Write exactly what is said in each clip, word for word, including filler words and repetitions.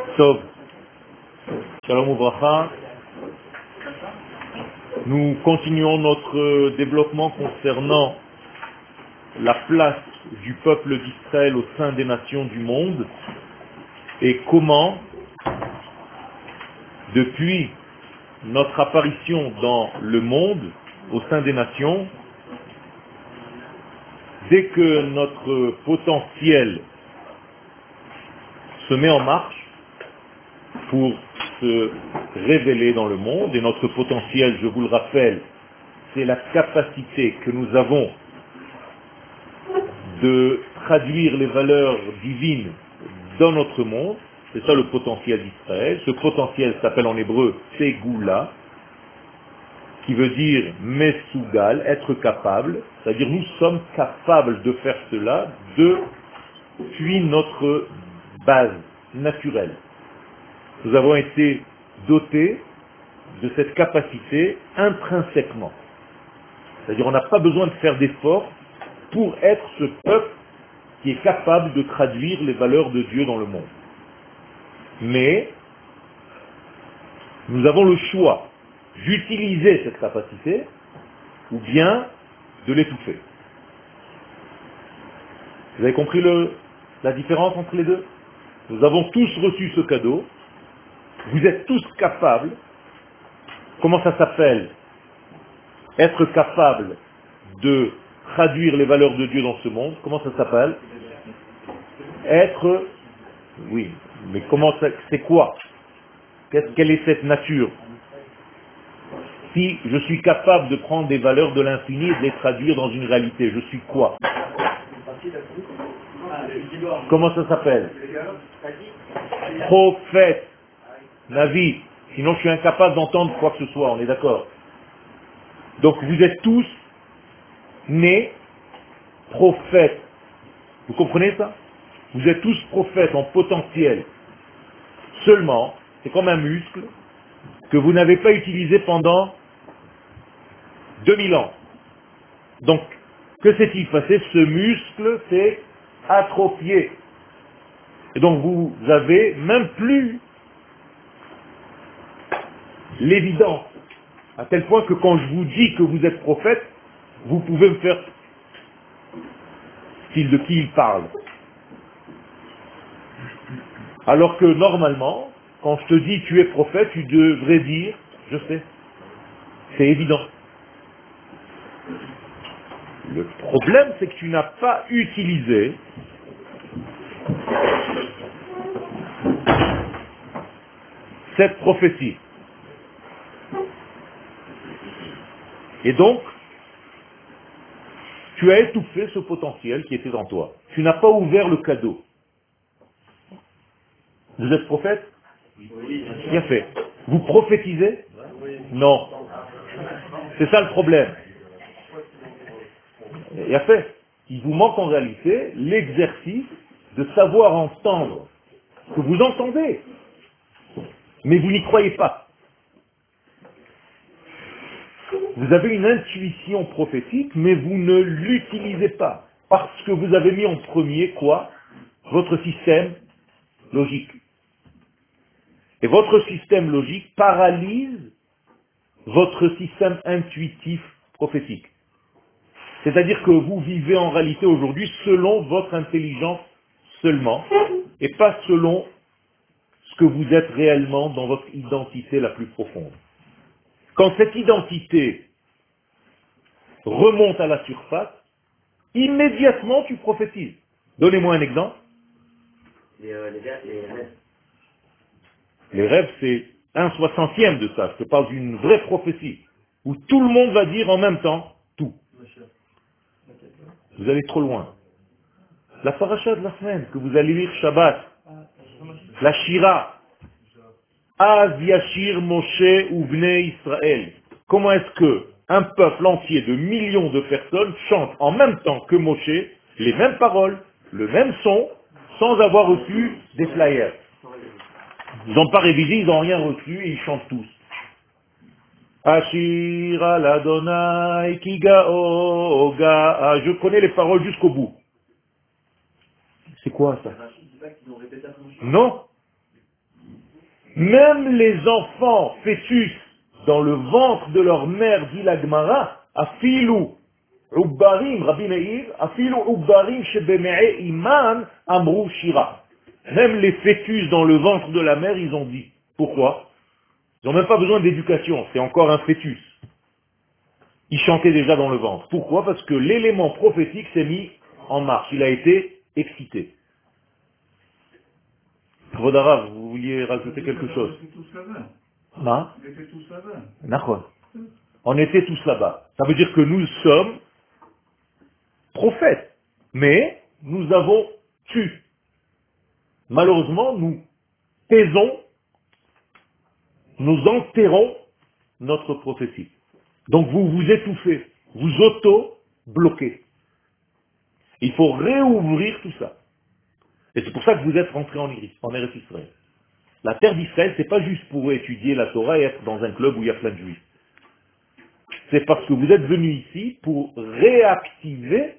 Tov, Shalom Uvracha. Nous continuons notre développement concernant la place du peuple d'Israël au sein des nations du monde et comment, depuis notre apparition dans le monde, au sein des nations, dès que notre potentiel se met en marche pour se révéler dans le monde, et notre potentiel, je vous le rappelle, c'est la capacité que nous avons de traduire les valeurs divines dans notre monde, c'est ça le potentiel d'Israël. Ce potentiel s'appelle en hébreu Segula, qui veut dire Mesugal, être capable, c'est-à-dire nous sommes capables de faire cela depuis notre base naturelle. Nous avons été dotés de cette capacité intrinsèquement. C'est-à-dire on n'a pas besoin de faire d'efforts pour être ce peuple qui est capable de traduire les valeurs de Dieu dans le monde. Mais nous avons le choix d'utiliser cette capacité ou bien de l'étouffer. Vous avez compris le, la différence entre les deux? Nous avons tous reçu ce cadeau. Vous êtes tous capables. Comment ça s'appelle? Être capable de traduire les valeurs de Dieu dans ce monde. Comment ça s'appelle? Être... Oui, mais comment ça... C'est quoi? Qu'est-ce, quelle est cette nature? Si je suis capable de prendre des valeurs de l'infini et de les traduire dans une réalité, je suis quoi? Comment ça s'appelle? Prophète, Navi. Sinon je suis incapable d'entendre quoi que ce soit, on est d'accord? Donc vous êtes tous nés prophètes. Vous comprenez ça? Vous êtes tous prophètes en potentiel. Seulement, c'est comme un muscle que vous n'avez pas utilisé pendant deux mille ans. Donc, que s'est-il passé? Ce muscle s'est atrophié. Et donc vous avez même plus l'évidence. À tel point que quand je vous dis que vous êtes prophète, vous pouvez me faire style de qui il parle. Alors que normalement, quand je te dis tu es prophète, tu devrais dire, je sais, c'est évident. Le problème, c'est que tu n'as pas utilisé cette prophétie. Et donc, tu as étouffé ce potentiel qui était en toi. Tu n'as pas ouvert le cadeau. Vous êtes prophète? Bien fait. Vous prophétisez? Non. C'est ça le problème. Bien fait. Il vous manque en réalité l'exercice de savoir entendre ce que vous entendez. Mais vous n'y croyez pas. Vous avez une intuition prophétique, mais vous ne l'utilisez pas. Parce que vous avez mis en premier quoi? Votre système logique. Et votre système logique paralyse votre système intuitif prophétique. C'est-à-dire que vous vivez en réalité aujourd'hui selon votre intelligence seulement, et pas selon ce que vous êtes réellement dans votre identité la plus profonde. Quand cette identité remonte à la surface, immédiatement tu prophétises. Donnez-moi un exemple. Les, euh, les, les rêves. Les rêves, c'est un soixantième de ça. Je te parle d'une vraie prophétie, où tout le monde va dire en même temps tout. Vous allez trop loin. La paracha de la semaine, que vous allez lire Shabbat, la Shira, Az Yashir Moshe Uvnei Israël. Comment est-ce que un peuple entier de millions de personnes chante en même temps que Moshe les mêmes paroles, le même son, sans avoir reçu des flyers? Ils n'ont pas révisé, ils n'ont rien reçu et ils chantent tous. Ashira l'Adonai Kigao Ga. Je connais les paroles jusqu'au bout. C'est quoi ça? Non. Même les enfants fœtus dans le ventre de leur mère, dit la Gemara, afilou ubbarim, Rabbi Meir, afilou ubbarim shebeme'e iman amrou shira. Même les fœtus dans le ventre de la mère, ils ont dit. Pourquoi? Ils n'ont même pas besoin d'éducation, c'est encore un fœtus. Ils chantaient déjà dans le ventre. Pourquoi? Parce que l'élément prophétique s'est mis en marche, il a été excité. Vodara, vous vouliez rajouter quelque chose? Non? On était tous là-bas. D'accord. On était tous là-bas. Ça veut dire que nous sommes prophètes, mais nous avons tu. Malheureusement, nous taisons, nous enterrons notre prophétie. Donc vous vous étouffez, vous auto-bloquez. Il faut réouvrir tout ça. Et c'est pour ça que vous êtes rentrés en Iris, en Eretz Israël. La terre d'Israël, c'est pas juste pour étudier la Torah et être dans un club où il y a plein de juifs. C'est parce que vous êtes venus ici pour réactiver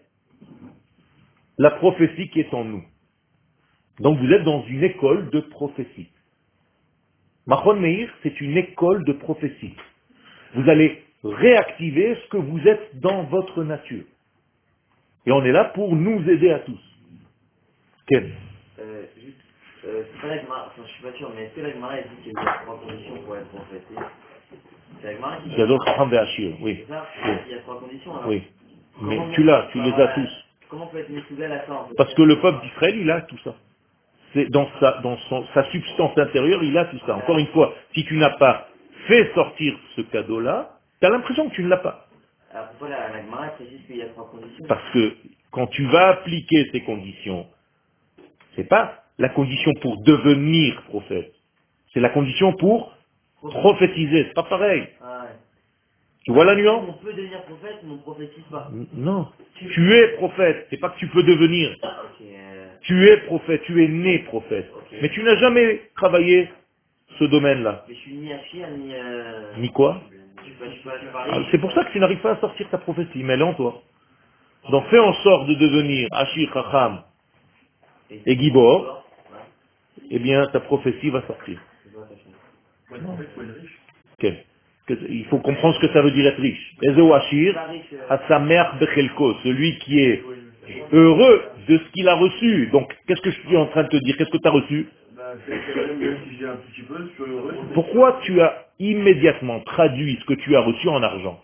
la prophétie qui est en nous. Donc vous êtes dans une école de prophétie. Machon Meir, c'est une école de prophétie. Vous allez réactiver ce que vous êtes dans votre nature. Et on est là pour nous aider à tous. Ken. Euh, juste, euh, c'est pas la Gemara, enfin je suis pas sûr, mais est-ce que la Gemara elle dit qu'il y a trois conditions pour être prophète? C'est la Gemara qui dit. J'adore Chacham Ve'Ashir, oui. C'est ça? Oui. Il y a trois conditions alors. Oui. Mais Comment tu l'as, tu les as euh, tous. Comment peut être mis sous à ça en fait? Parce que le peuple d'Israël, il a tout ça. C'est dans sa, dans son, sa substance intérieure, il a tout ça. Encore une fois, si tu n'as pas fait sortir ce cadeau-là, tu as l'impression que tu ne l'as pas. Alors pourquoi la, la Gemara elle précise qu'il y a trois conditions? Parce que quand tu vas appliquer ces conditions, c'est pas la condition pour devenir prophète. C'est la condition pour prophétiser. C'est pas pareil. Ah ouais. Tu vois la nuance? On peut devenir prophète, mais on ne prophétise pas. N- Non. Tu es prophète. C'est pas que tu peux devenir. Ok. Euh... Tu es prophète. Tu es né prophète. Ok. Mais tu n'as jamais travaillé ce domaine-là. Mais je suis ni Achir, ni... Euh... Ni quoi? Je suis pas, je suis pas, je suis pas Ah, riche. c'est pour ça que tu n'arrives pas à sortir ta prophétie. Mais elle est en toi. Donc fais en sorte de devenir Ashir Chacham et Gibor. Eh bien, ta prophétie va sortir. Ouais, en fait, il faut être riche. Ok. Que- Il faut comprendre ce que ça veut dire être riche. Ezeu Ashir, Pas riche. Euh... à sa mère Bechelko, celui qui est heureux de ce qu'il a reçu. Donc, qu'est-ce que je suis en train de te dire? Qu'est-ce que tu as reçu? Bah, c'est que même si j'ai un petit peu, je suis heureux. Pourquoi tu as immédiatement traduit ce que tu as reçu en argent?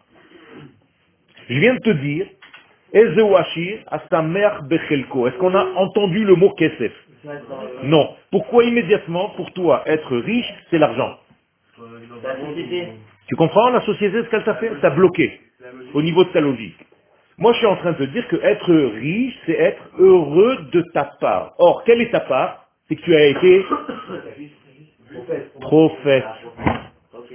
Je viens de te dire, Ezeu Ashir, à sa mère Bechelko. Est-ce qu'on a entendu le mot Kesef? Non. Pourquoi immédiatement, pour toi, être riche, c'est l'argent? La société. Tu comprends la société, ce qu'elle t'a fait? Elle t'a bloqué au niveau de ta logique. Moi, je suis en train de te dire que être riche, c'est être heureux de ta part. Or, quelle est ta part? C'est que tu as été prophète. Ok.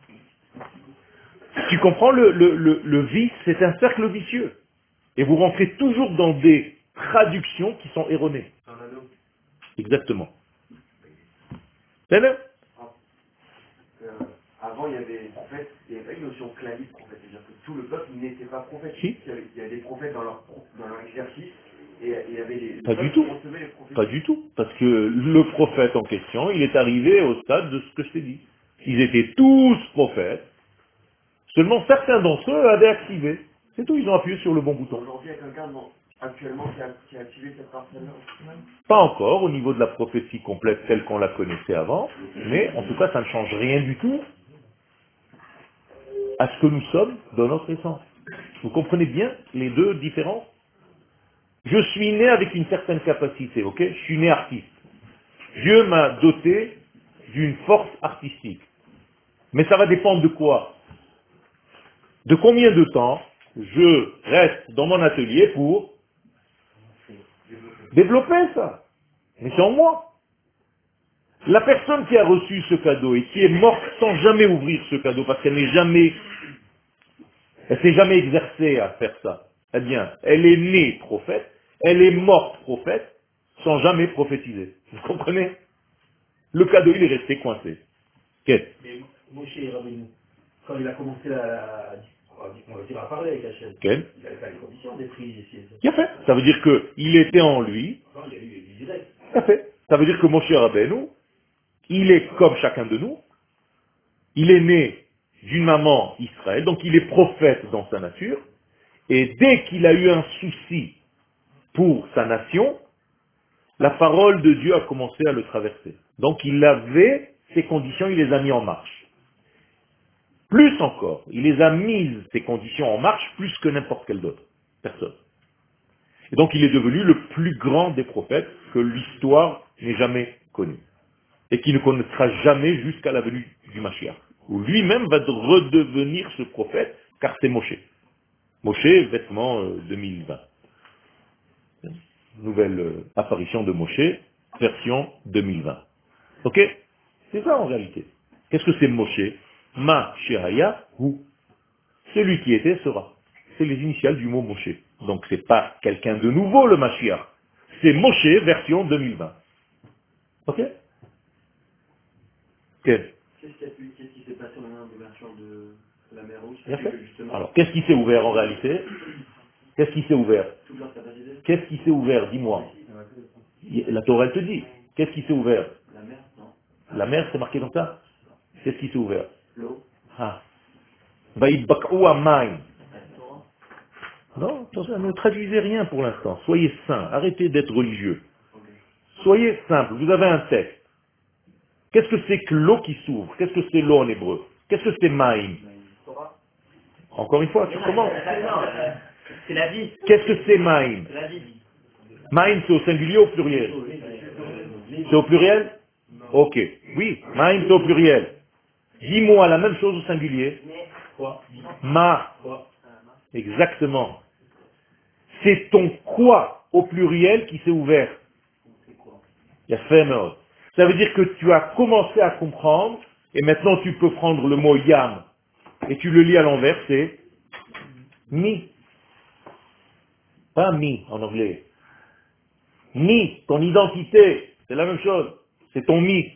Tu comprends le, le, le, le vice, c'est un cercle vicieux. Et vous rentrez toujours dans des traductions qui sont erronées. C'est un anneau. Exactement. C'est vrai? Euh, avant, il y avait, en fait, il n'y avait pas une notion clanique prophète. C'est-à-dire que tout le peuple n'était pas prophète. Si. Il y avait, il y avait des prophètes dans leur, dans leur exercice, et et il y avait les, le Pas peuple du tout. qui recevait les prophètes. Pas du tout. Parce que le prophète en question, il est arrivé au stade de ce que je t'ai dit. Ils étaient tous prophètes. Seulement certains d'entre eux avaient activé. C'est tout, ils ont appuyé sur le bon bouton. Aujourd'hui, il y a quelqu'un bon, actuellement qui a, qui a activé cette parcelle-là. Pas encore au niveau de la prophétie complète telle qu'on la connaissait avant, mais en tout cas ça ne change rien du tout à ce que nous sommes dans notre essence. Vous comprenez bien les deux différences? Je suis né avec une certaine capacité, ok? Je suis né artiste. Dieu m'a doté d'une force artistique. Mais ça va dépendre de quoi? De combien de temps je reste dans mon atelier pour développer ça? Mais c'est en moi. La personne qui a reçu ce cadeau et qui est morte sans jamais ouvrir ce cadeau, parce qu'elle n'est jamais, elle s'est jamais exercée à faire ça. Eh bien, elle est née prophète, elle est morte prophète, sans jamais prophétiser. Vous comprenez? Le cadeau, il est resté coincé. Qu'est-ce? Mais Moshe Rabbeinu, quand il a commencé à, à, on va dire, à parler avec Hachem, Qu'est-ce? il n'avait pas les conditions d'être riche ici. Qu'il a fait? Ça veut dire qu'il était en lui. Non, il y a eu du direct. Qu'il a fait? Ça veut dire que Moshe Rabbeinu, il est comme chacun de nous, il est né d'une maman Israël, donc il est prophète dans sa nature, et dès qu'il a eu un souci pour sa nation, la parole de Dieu a commencé à le traverser. Donc il avait ces conditions, il les a mis en marche. Plus encore, il les a mises, ces conditions, en marche, plus que n'importe quel d'autre. Personne. Et donc il est devenu le plus grand des prophètes que l'histoire n'ait jamais connu. Et qui ne connaîtra jamais jusqu'à la venue du Mashiach. Où lui-même va redevenir ce prophète, car c'est Moshe. Moshe, vêtement euh, deux mille vingt. Nouvelle euh, apparition de Moshe, version deux mille vingt. Ok? C'est ça en réalité. Qu'est-ce que c'est Moshe? Ma Shehaya Hu. Celui qui était sera. C'est les initiales du mot Moshe. Donc c'est pas quelqu'un de nouveau le Mashiach. C'est Moshe version deux mille vingt. Ok? Quel? Qu'est-ce qui, a pu- qu'est-ce qui s'est passé au moment de l'ouverture de, de la mer Rouge? Bien fait. Que justement, Alors qu'est-ce qui s'est ouvert en réalité? Qu'est-ce qui s'est ouvert? toute leur capacité, Qu'est-ce qui s'est ouvert? Dis-moi. La Torah elle te dit. Qu'est-ce qui s'est ouvert? la mer, non? La mer, c'est marqué comme ça? Qu'est-ce qui s'est ouvert? L'eau, Ah. Vaïbak'ou amayim. la Torah. Non, attention, ne traduisez rien pour l'instant. Soyez saints. Arrêtez d'être religieux. Ok. Soyez simples. Vous avez un texte. Qu'est-ce que c'est que l'eau qui s'ouvre? Qu'est-ce que c'est l'eau en hébreu? Qu'est-ce que c'est maïm? Torah. Encore une fois, tu commences. C'est la vie. Qu'est-ce que c'est maïm? C'est la vie. Maïm, c'est au singulier ou au pluriel? C'est au pluriel? Ok. Oui, maïm, c'est au pluriel. Dis-moi la même chose au singulier. Quoi? Ma. Quoi? Exactement. C'est ton quoi au pluriel qui s'est ouvert. Il y a fait mort. Ça veut dire que tu as commencé à comprendre, et maintenant tu peux prendre le mot yam, et tu le lis à l'envers, c'est mi. Pas mi en anglais. Mi, ton identité, c'est la même chose. C'est ton mi.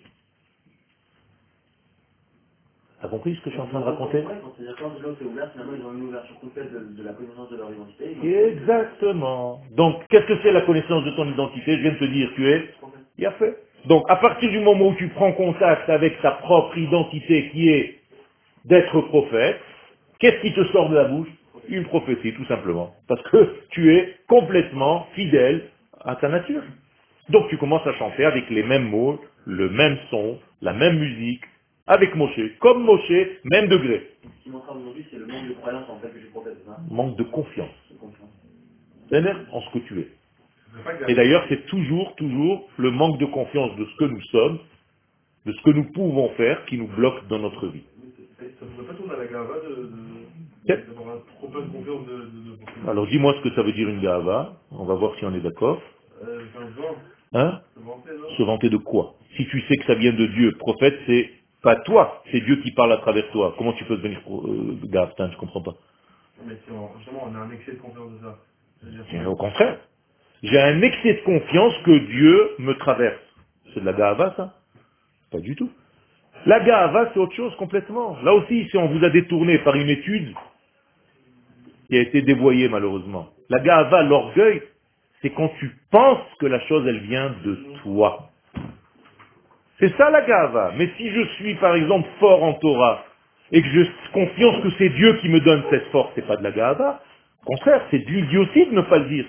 T'as compris ce que je suis en train de raconter? C'est-à-dire quand l'eau s'est ouverte, finalement ils ont une ouverture complète de, de la connaissance de leur identité. Exactement. Donc, qu'est-ce que c'est la connaissance de ton identité? Je viens de te dire, tu es il a fait. Donc, à partir du moment où tu prends contact avec ta propre identité qui est d'être prophète, qu'est-ce qui te sort de la bouche? Une prophétie, tout simplement. Parce que tu es complètement fidèle à ta nature. Donc, tu commences à chanter avec les mêmes mots, le même son, la même musique, avec Moshe. Comme Moshe, même degré. Ce qui m'entrave aujourd'hui, c'est le manque de croyance en fait que je prophète, c'est ça? Manque de confiance. De confiance. C'est-à-dire en ce que tu es. Et d'ailleurs, c'est toujours, toujours le manque de confiance de ce que nous sommes, de ce que nous pouvons faire, qui nous bloque dans notre vie. Ça ne pourrait pas tourner à la gava de, de, Yep. d'avoir un trop peu de confiance de... de, de, de Alors dis-moi ce que ça veut dire une gava, on va voir si on est d'accord. euh, enfin, vent, Hein? se vanter, non? Se vanter de quoi? Si tu sais que ça vient de Dieu, prophète, c'est pas toi, c'est Dieu qui parle à travers toi. Comment tu peux devenir euh, gave? Putain, je comprends pas. Mais si on, justement, on a un excès de confiance de ça. C'est-à-dire C'est au contraire. J'ai un excès de confiance que Dieu me traverse. C'est de la gava, ça? Pas du tout. La gava, c'est autre chose complètement. Là aussi, si on vous a détourné par une étude qui a été dévoyée malheureusement. La gava, l'orgueil, c'est quand tu penses que la chose, elle vient de toi. C'est ça la gava. Mais si je suis, par exemple, fort en Torah, et que je confiance que c'est Dieu qui me donne cette force, c'est pas de la gava. Au contraire, c'est de l'idiotie de ne pas le dire.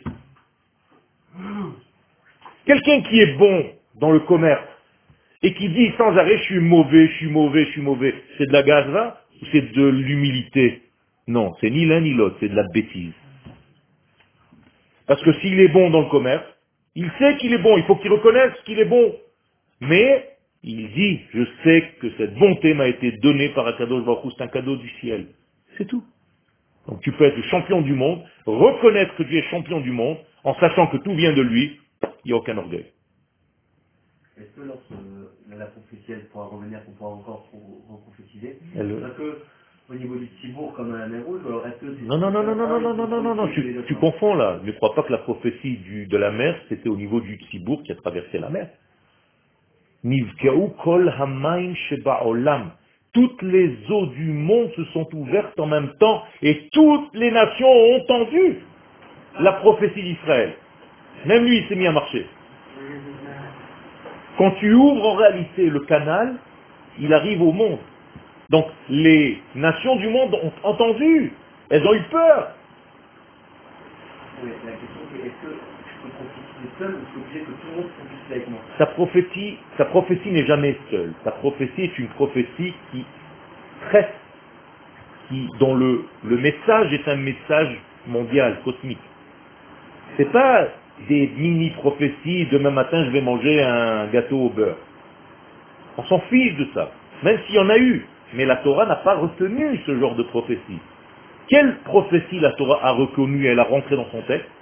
Quelqu'un qui est bon dans le commerce, et qui dit sans arrêt, je suis mauvais, je suis mauvais, je suis mauvais, c'est de la gava ou c'est de l'humilité? Non, c'est ni l'un ni l'autre, c'est de la bêtise. Parce que s'il est bon dans le commerce, il sait qu'il est bon, il faut qu'il reconnaisse qu'il est bon. Mais il dit, je sais que cette bonté m'a été donnée par Akadosh Baruch Hu, c'est un cadeau du ciel. C'est tout. Donc tu peux être le champion du monde, reconnaître que tu es champion du monde, en sachant que tout vient de lui, il n'y a aucun orgueil. Est-ce que lorsque euh, la prophétie elle pourra revenir pour pouvoir encore reprophétiser, Elle- est-ce que au niveau du Tibour comme à la mer Rouge, alors est-ce que c'est... Non, non, non, non, non, non, non, non, non, non, non, tu, tu confonds là. Ne crois pas que la prophétie du, de la mer, c'était au niveau du Tzibour qui a traversé la mer. Nivka'u kol hamaim sheba'olam. Toutes les eaux du monde se sont ouvertes en même temps et toutes les nations ont entendu la prophétie d'Israël. Même lui, il s'est mis à marcher. Quand tu ouvres en réalité le canal, il arrive au monde. Donc les nations du monde ont entendu, elles ont eu peur. Oui, la question c'est est-ce que je peux prophétiser seul ou est-ce que je suis obligé que tout le monde prophétise avec moi? Sa prophétie, sa prophétie n'est jamais seule. Sa prophétie est une prophétie qui traite, qui, dont le, le message est un message mondial, cosmique. C'est pas des mini-prophéties, demain matin je vais manger un gâteau au beurre. On s'en fiche de ça, même s'il y en a eu. Mais la Torah n'a pas retenu ce genre de prophétie. Quelle prophétie la Torah a reconnue et elle a rentré dans son texte?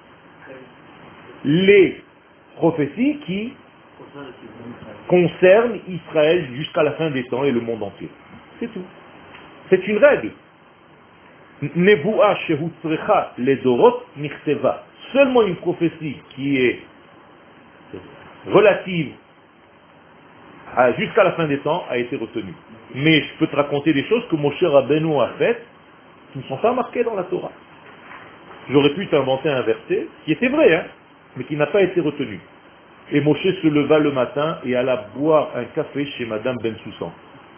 Les prophéties qui concernent Israël jusqu'à la fin des temps et le monde entier. C'est tout. C'est une règle. Nevuah shehutzrecha ledorot nichteva. Seulement une prophétie qui est relative à- jusqu'à la fin des temps a été retenue. Mais je peux te raconter des choses que Moshe Rabbeinu a faites qui ne sont pas marquées dans la Torah. J'aurais pu t'inventer un verset qui était vrai, hein, mais qui n'a pas été retenu. Et Moshe se leva le matin et alla boire un café chez Madame Ben Soussan.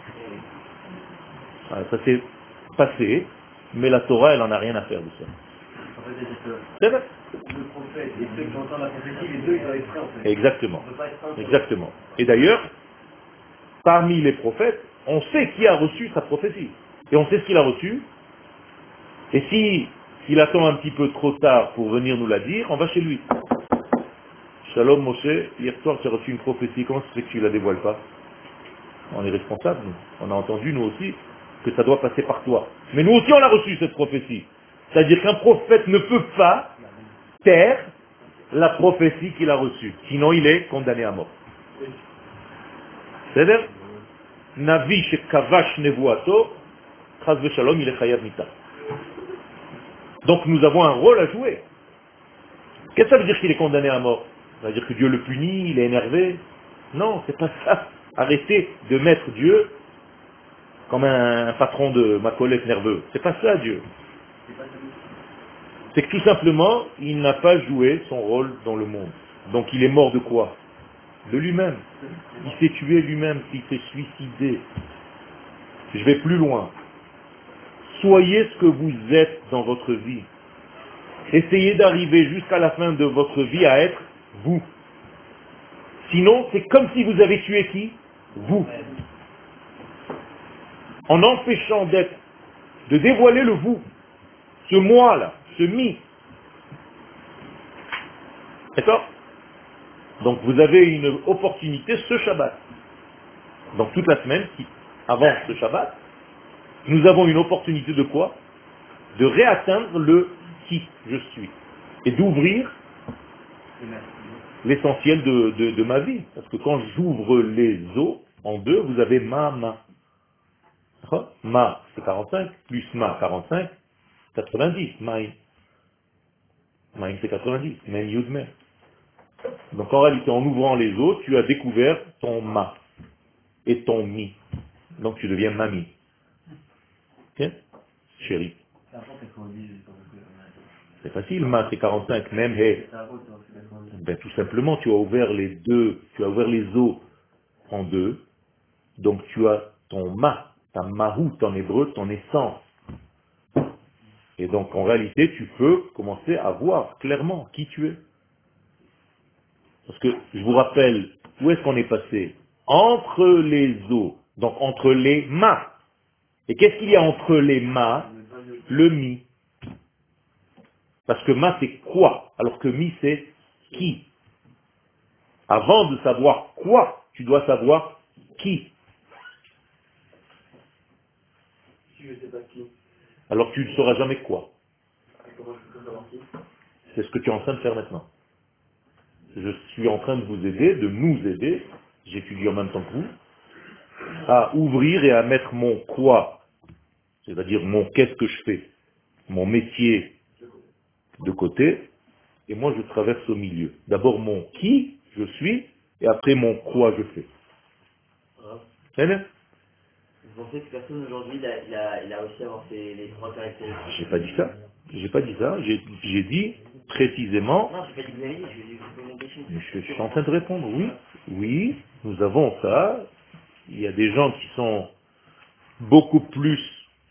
Ah, ça s'est passé, mais la Torah, elle n'en a rien à faire de ça. En fait, c'est que C'est vrai. le prophète et ceux qui entendent la prophétie, les deux ils doivent être prêts en fait. Exactement. On ne peut pas être un seul. Exactement. Et d'ailleurs, parmi les prophètes, on sait qui a reçu sa prophétie. Et on sait ce qu'il a reçu. Et si il attend un petit peu trop tard pour venir nous la dire, on va chez lui. Shalom Moshe, hier soir tu as reçu une prophétie, comment ça se fait que tu ne la dévoiles pas? On est responsable, nous. On a entendu, nous aussi, que ça doit passer par toi. Mais nous aussi on a reçu cette prophétie. C'est-à-dire qu'un prophète ne peut pas taire la prophétie qu'il a reçue. Sinon il est condamné à mort. C'est-à-dire, Navi shekavash nevuato, chas v'shalom, il est chayav mita. Donc nous avons un rôle à jouer. Qu'est-ce que ça veut dire qu'il est condamné à mort? Ça veut dire que Dieu le punit, il est énervé? Non, c'est pas ça. Arrêtez de mettre Dieu comme un, un patron de ma collègue nerveux. C'est pas ça Dieu. C'est que tout simplement, il n'a pas joué son rôle dans le monde. Donc il est mort de quoi? De lui-même. Il s'est tué lui-même, il s'est suicidé. Je vais plus loin. Soyez ce que vous êtes dans votre vie. Essayez d'arriver jusqu'à la fin de votre vie à être vous. Sinon, c'est comme si vous avez tué qui? Vous. En empêchant d'être, de dévoiler le vous. Ce moi-là, ce mi. D'accord? Donc vous avez une opportunité ce Shabbat. Donc toute la semaine, qui, avant ce Shabbat, nous avons une opportunité de quoi? De réatteindre le qui je suis. Et d'ouvrir l'essentiel de, de, de ma vie. Parce que quand j'ouvre les os en deux, vous avez ma, ma. Ma, c'est quarante-cinq, plus ma, quarante-cinq, quatre-vingt-dix. Maïm. Maïm, c'est quatre-vingt-dix. Même Yudmer. Donc en réalité, en ouvrant les os, tu as découvert ton ma et ton mi. Donc tu deviens mami. Ok? Chérie. C'est facile, ma c'est quarante-cinq, même he. Ben, tout simplement, tu as ouvert les deux, tu as ouvert les os en deux, donc tu as ton ma, ta mahout en hébreu, ton essence. Et donc en réalité, tu peux commencer à voir clairement qui tu es. Parce que je vous rappelle, où est-ce qu'on est passé? Entre les os, donc entre les ma. Et qu'est-ce qu'il y a entre les ma? Le mi. Parce que ma c'est quoi, alors que mi c'est qui. Avant de savoir quoi, tu dois savoir qui. Si je ne sais pas qui, Alors tu ne sauras jamais quoi. comment je peux savoir qui? C'est ce que tu es en train de faire maintenant. Je suis en train de vous aider, de nous aider, j'étudie en même temps que vous, à ouvrir et à mettre mon quoi, c'est-à-dire mon qu'est-ce que je fais, mon métier de côté, et moi je traverse au milieu. D'abord mon qui je suis, et après mon quoi je fais. C'est bien? Vous pensez que personne aujourd'hui, il a, il a, il a réussi à avoir ces, les trois caractéristiques? J'ai pas dit ça. J'ai pas dit ça. J'ai j'ai dit précisément. Non, j'ai pas dit que vous avez dit, je vais vous poser une question. Je, je suis en train de répondre. Oui, oui, Nous avons ça. Il y a des gens qui sont beaucoup plus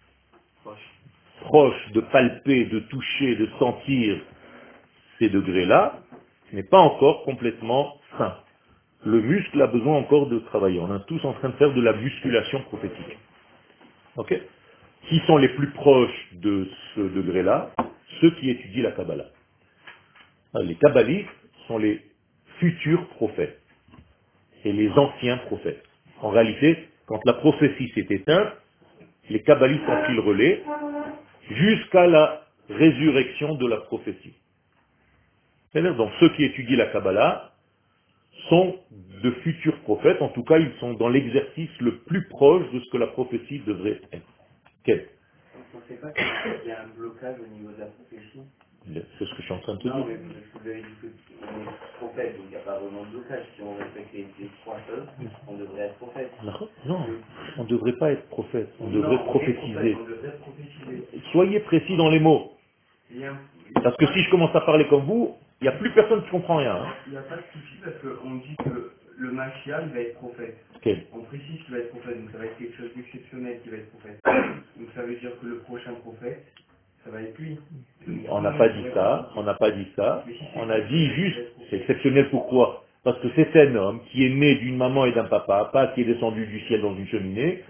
proches de palper, de toucher, de sentir ces degrés-là, mais pas encore complètement sain. Le muscle a besoin encore de travailler. On est tous en train de faire de la musculation prophétique. Ok? Qui sont les plus proches de ce degré-là? Ceux qui étudient la Kabbalah. Les kabbalistes sont les futurs prophètes et les anciens prophètes. En réalité, quand la prophétie s'est éteinte, les kabbalistes ont pris le relais jusqu'à la résurrection de la prophétie. C'est-à-dire, donc ceux qui étudient la Kabbalah sont de futurs prophètes, en tout cas ils sont dans l'exercice le plus proche de ce que la prophétie devrait être. Quel? On ne sait pas qu'il y a un blocage au niveau de la prophétie. C'est ce que je suis en train de te Non, dire. mais parce que vous avez dit qu'on est prophète, donc il n'y a pas vraiment de blocage. Si on respecte les, les trois choses, on devrait être prophète. Non, on ne devrait pas être prophète, on Non, devrait on est prophétiser. prophète, on devrait prophétiser. Soyez précis dans les mots. Il y a- Parce que si je commence à parler comme vous, il n'y a plus personne qui comprend rien. Hein. Il n'y a pas de souci parce qu'on dit que le Mashiach il va être prophète. Ok. On précise qu'il va être prophète, donc ça va être quelque chose d'exceptionnel qui va être prophète. Donc ça veut dire que le prochain prophète, ça va être lui. On n'a pas dit ça, on n'a pas dit ça. On a dit juste, c'est exceptionnel pourquoi? Parce que c'est un homme qui est né d'une maman et d'un papa, pas qui est descendu du ciel dans une cheminée,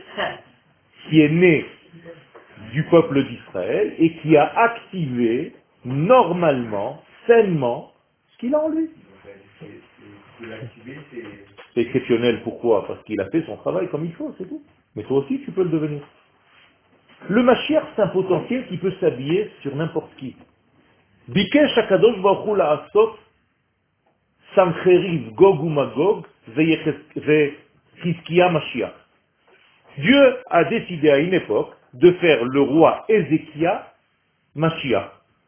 qui est né du peuple d'Israël et qui a activé normalement, sainement, ce qu'il a en lui. De l'activer, c'est... C'est exceptionnel pourquoi? Parce qu'il a fait son travail comme il faut, c'est tout. Mais toi aussi, tu peux le devenir. Le Mashiach, c'est un potentiel qui peut s'habiller sur n'importe qui. Bikesh HaKadosh Baruch Hu la'asot Sancheriv Gog uMagog veChizkiya Mashiach. Dieu a décidé à une époque de faire le roi Ézéchia Mashiach.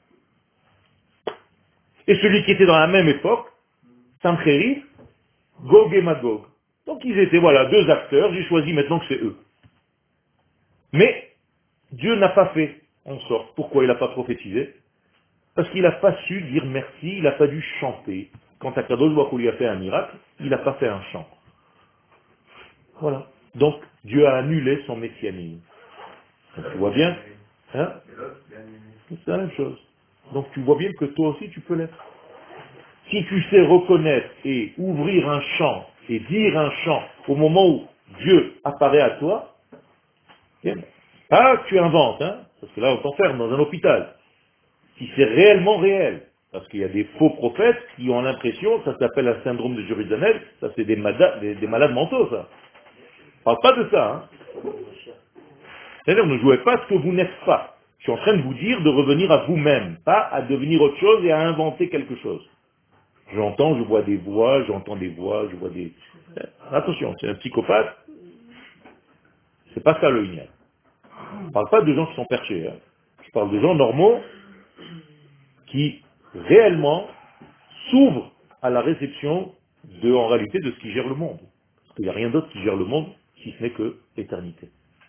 Et celui qui était dans la même époque, Sancheriv, Gog et Magog. Donc ils étaient, voilà, deux acteurs, j'ai choisi maintenant que c'est eux. Mais Dieu n'a pas fait en sorte. Pourquoi il n'a pas prophétisé? Parce qu'il n'a pas su dire merci, il n'a pas dû chanter. Quand Akadosh Baruch Hu lui a fait un miracle, il n'a pas fait un chant. Voilà. Donc Dieu a annulé son messianisme. Donc, tu vois bien, hein? C'est la même chose. Donc tu vois bien que toi aussi tu peux l'être. Si tu sais reconnaître et ouvrir un chant et dire un chant au moment où Dieu apparaît à toi, bien. Ah, tu inventes, hein? Parce que là on t'enferme dans un hôpital. Si c'est réellement réel, parce qu'il y a des faux prophètes qui ont l'impression, ça s'appelle un syndrome de Jérusalem, ça c'est des, mada- des, des malades mentaux, ça. On parle pas de ça, hein. C'est-à-dire, ne jouez pas ce que vous n'êtes pas. Je suis en train de vous dire de revenir à vous-même, pas à devenir autre chose et à inventer quelque chose. J'entends, je vois des voix, j'entends des voix, je vois des... Attention, c'est un psychopathe, c'est pas ça le Inyan. Je ne parle pas de gens qui sont perchés, hein. Je parle de gens normaux qui réellement s'ouvrent à la réception de, en réalité, de ce qui gère le monde. Parce qu'il n'y a rien d'autre qui gère le monde, si ce n'est que l'éternité.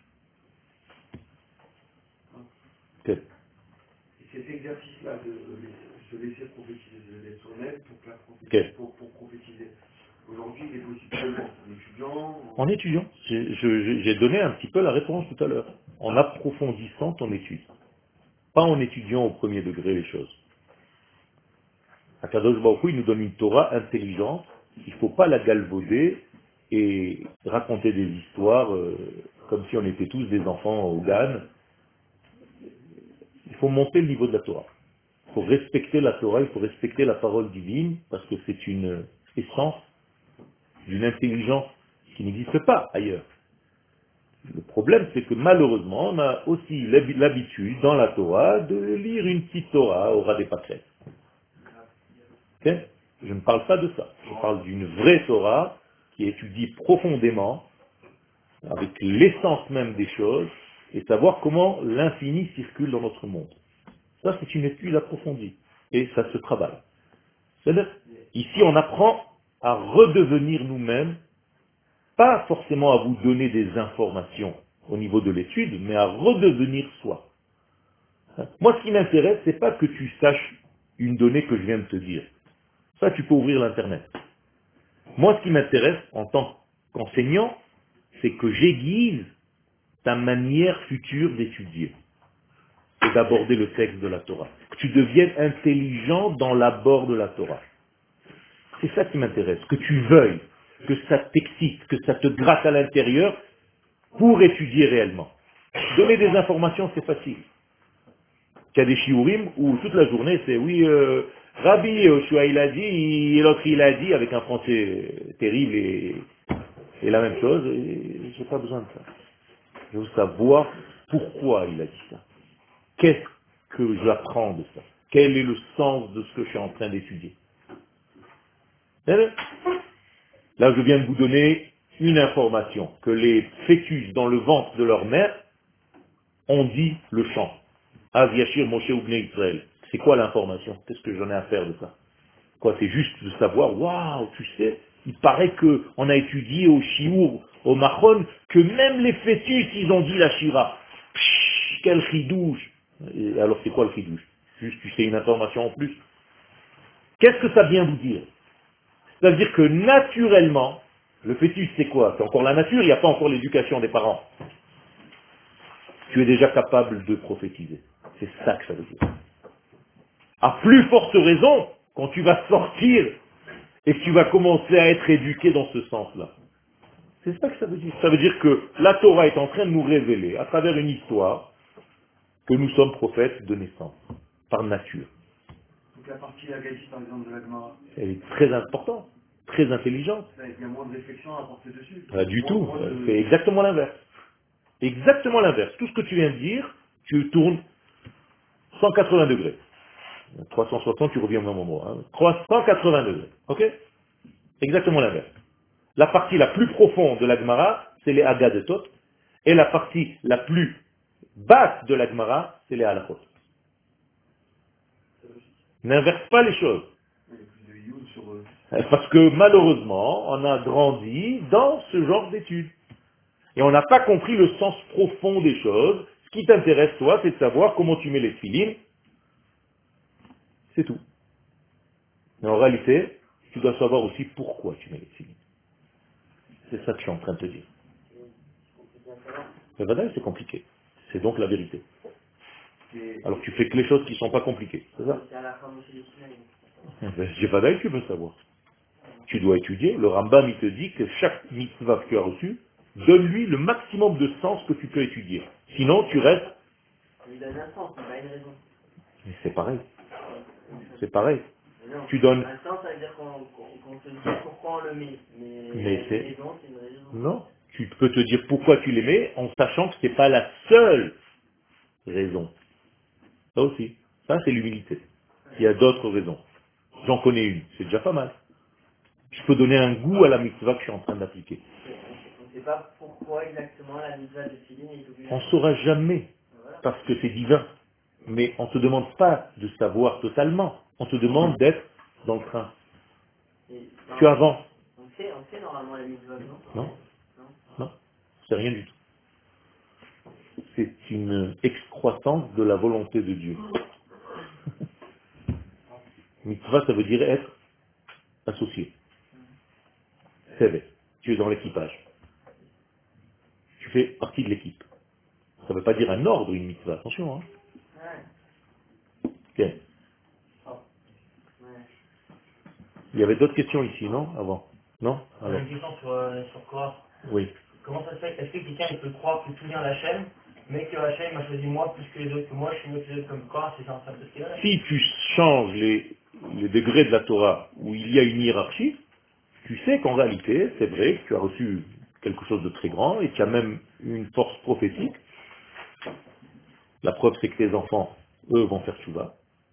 Okay. Et cet exercice-là de se laisser prophétiser, d'être honnête pour, que la prophétie, Okay. pour, pour prophétiser, aujourd'hui il est possible seulement en étudiant. En étudiant. J'ai je- j'ai donné un petit peu la réponse tout à l'heure. En approfondissant ton étude. Pas en étudiant au premier degré les choses. Akadosh Baruch Hu, il nous donne une Torah intelligente. Il ne faut pas la galvauder et raconter des histoires euh, comme si on était tous des enfants au Gan. Il faut monter le niveau de la Torah. Il faut respecter la Torah, il faut respecter la parole divine, parce que c'est une essence d'une intelligence qui n'existe pas ailleurs. Le problème, c'est que malheureusement, on a aussi l'habitude dans la Torah de lire une petite Torah au ras des pâquerettes. Okay? Je ne parle pas de ça. Je parle d'une vraie Torah qui étudie profondément, avec l'essence même des choses, et savoir comment l'infini circule dans notre monde. Ça, c'est une étude approfondie. Et ça se travaille. C'est-à-dire, ici, on apprend à redevenir nous-mêmes, pas forcément à vous donner des informations au niveau de l'étude, mais à redevenir soi. Moi, ce qui m'intéresse, c'est pas que tu saches une donnée que je viens de te dire. Ça, tu peux ouvrir l'Internet. Moi, ce qui m'intéresse en tant qu'enseignant, c'est que j'aiguise ta manière future d'étudier et d'aborder le texte de la Torah. Que tu deviennes intelligent dans l'abord de la Torah. C'est ça qui m'intéresse, que tu veuilles, que ça t'excite, que ça te gratte à l'intérieur pour étudier réellement. Donner des informations, c'est facile. Il y a des shiurim où toute la journée c'est oui, euh, Rabbi Yoshua il a dit, et l'autre il a dit, avec un français terrible et, et la même chose, et j'ai pas besoin de ça. Je veux savoir pourquoi il a dit ça. Qu'est-ce que j'apprends de ça? Quel est le sens de ce que je suis en train d'étudier? Là, je viens de vous donner une information, que les fœtus dans le ventre de leur mère ont dit le chant. Az Yashir Moshe Ubnei Israël. C'est quoi l'information? Qu'est-ce que j'en ai à faire de ça? Quoi, c'est juste de savoir, waouh, tu sais, il paraît que on a étudié au Shiur, au Machon, que même les fœtus, ils ont dit la Shira. Psh, quel chidouche. Et alors c'est quoi le chidouche? Juste, tu sais une information en plus. Qu'est-ce que ça vient vous dire? Ça veut dire que naturellement, le fœtus c'est quoi? C'est encore la nature, il n'y a pas encore l'éducation des parents. Tu es déjà capable de prophétiser. C'est ça que ça veut dire. À plus forte raison, quand tu vas sortir et que tu vas commencer à être éduqué dans ce sens-là. C'est ça que ça veut dire. Ça veut dire que la Torah est en train de nous révéler, à travers une histoire, que nous sommes prophètes de naissance, par nature. Donc la partie Agaïti, par exemple, de la Gemara, Elle est très importante, très intelligente. là, il y a moins de réflexion à apporter dessus. Pas du Moins- tout. moins de- C'est exactement l'inverse. Exactement l'inverse. Tout ce que tu viens de dire, tu tournes cent quatre-vingts degrés. trois cent soixante, tu reviens au même endroit. Hein. cent quatre-vingts degrés. Ok? Exactement l'inverse. La partie la plus profonde de la Gemara, c'est les Agadetot. Et la partie la plus basse de la Gemara, c'est les Halachot. N'inverse pas les choses. Il y a plus de you sur... euh, Parce que malheureusement, on a grandi dans ce genre d'études. Et on n'a pas compris le sens profond des choses. Ce qui t'intéresse, toi, c'est de savoir comment tu mets les filines. C'est tout. Mais en réalité, tu dois savoir aussi pourquoi tu mets les filines. C'est ça que je suis en train de te dire. Le Vadaï, c'est compliqué. C'est donc la vérité. et- Alors tu fais que les choses qui ne sont pas compliquées. C'est ça? C'est à la fin de chez les Sinai. Ben, j'ai Vadaï, tu veux savoir. Tu dois étudier. Le Rambam, il te dit que chaque mitzvah que tu as reçu, donne-lui le maximum de sens que tu peux étudier. Sinon, tu restes. On lui donne un sens, mais pas une raison. Mais c'est pareil. C'est pareil. Mais non, Tu donnes. un sens, ça veut dire qu'on qu'on- qu'on se dit pourquoi on le met. Mais, Mais c'est- une raison, c'est une raison. Non. Tu peux te dire pourquoi tu les mets en sachant que ce n'est pas la seule raison. Ça aussi. Ça, c'est l'humilité. Il y a d'autres raisons. J'en connais une. C'est déjà pas mal. Je peux donner un goût à la mitzvah que je suis en train d'appliquer. On ne sait pas pourquoi exactement la mitzvah de Philine est obligée. On ne saura jamais Voilà. parce que c'est divin. Mais on ne te demande pas de savoir totalement. On te demande d'être dans le train. Et- Tu avances. On sait, on sait normalement la mitzvah, non? Non. Non. C'est rien du tout. C'est une excroissance de la volonté de Dieu. Mitzvah, ça veut dire être associé. C'est vrai. Tu es dans l'équipage. Tu fais partie de l'équipe. Ça ne veut pas dire un ordre, une mitzvah. Attention. Hein. Ouais. Ok. Ouais. Il y avait d'autres questions ici, non? Avant. Non? J'ai Alors. une question sur, euh, sur Korah. Oui. Comment ça se fait? Est-ce que quelqu'un il peut croire que tout vient d'Hachem, mais que Hachem m'a choisi moi plus que les autres, que moi je suis mieux que les autres comme Korah, c'est ça, ça peut se faire? Si tu changes les, les degrés de la Torah où il y a une hiérarchie, tu sais qu'en réalité, c'est vrai que tu as reçu quelque chose de très grand et tu as même une force prophétique. La preuve, c'est que tes enfants, eux, vont faire tchouva.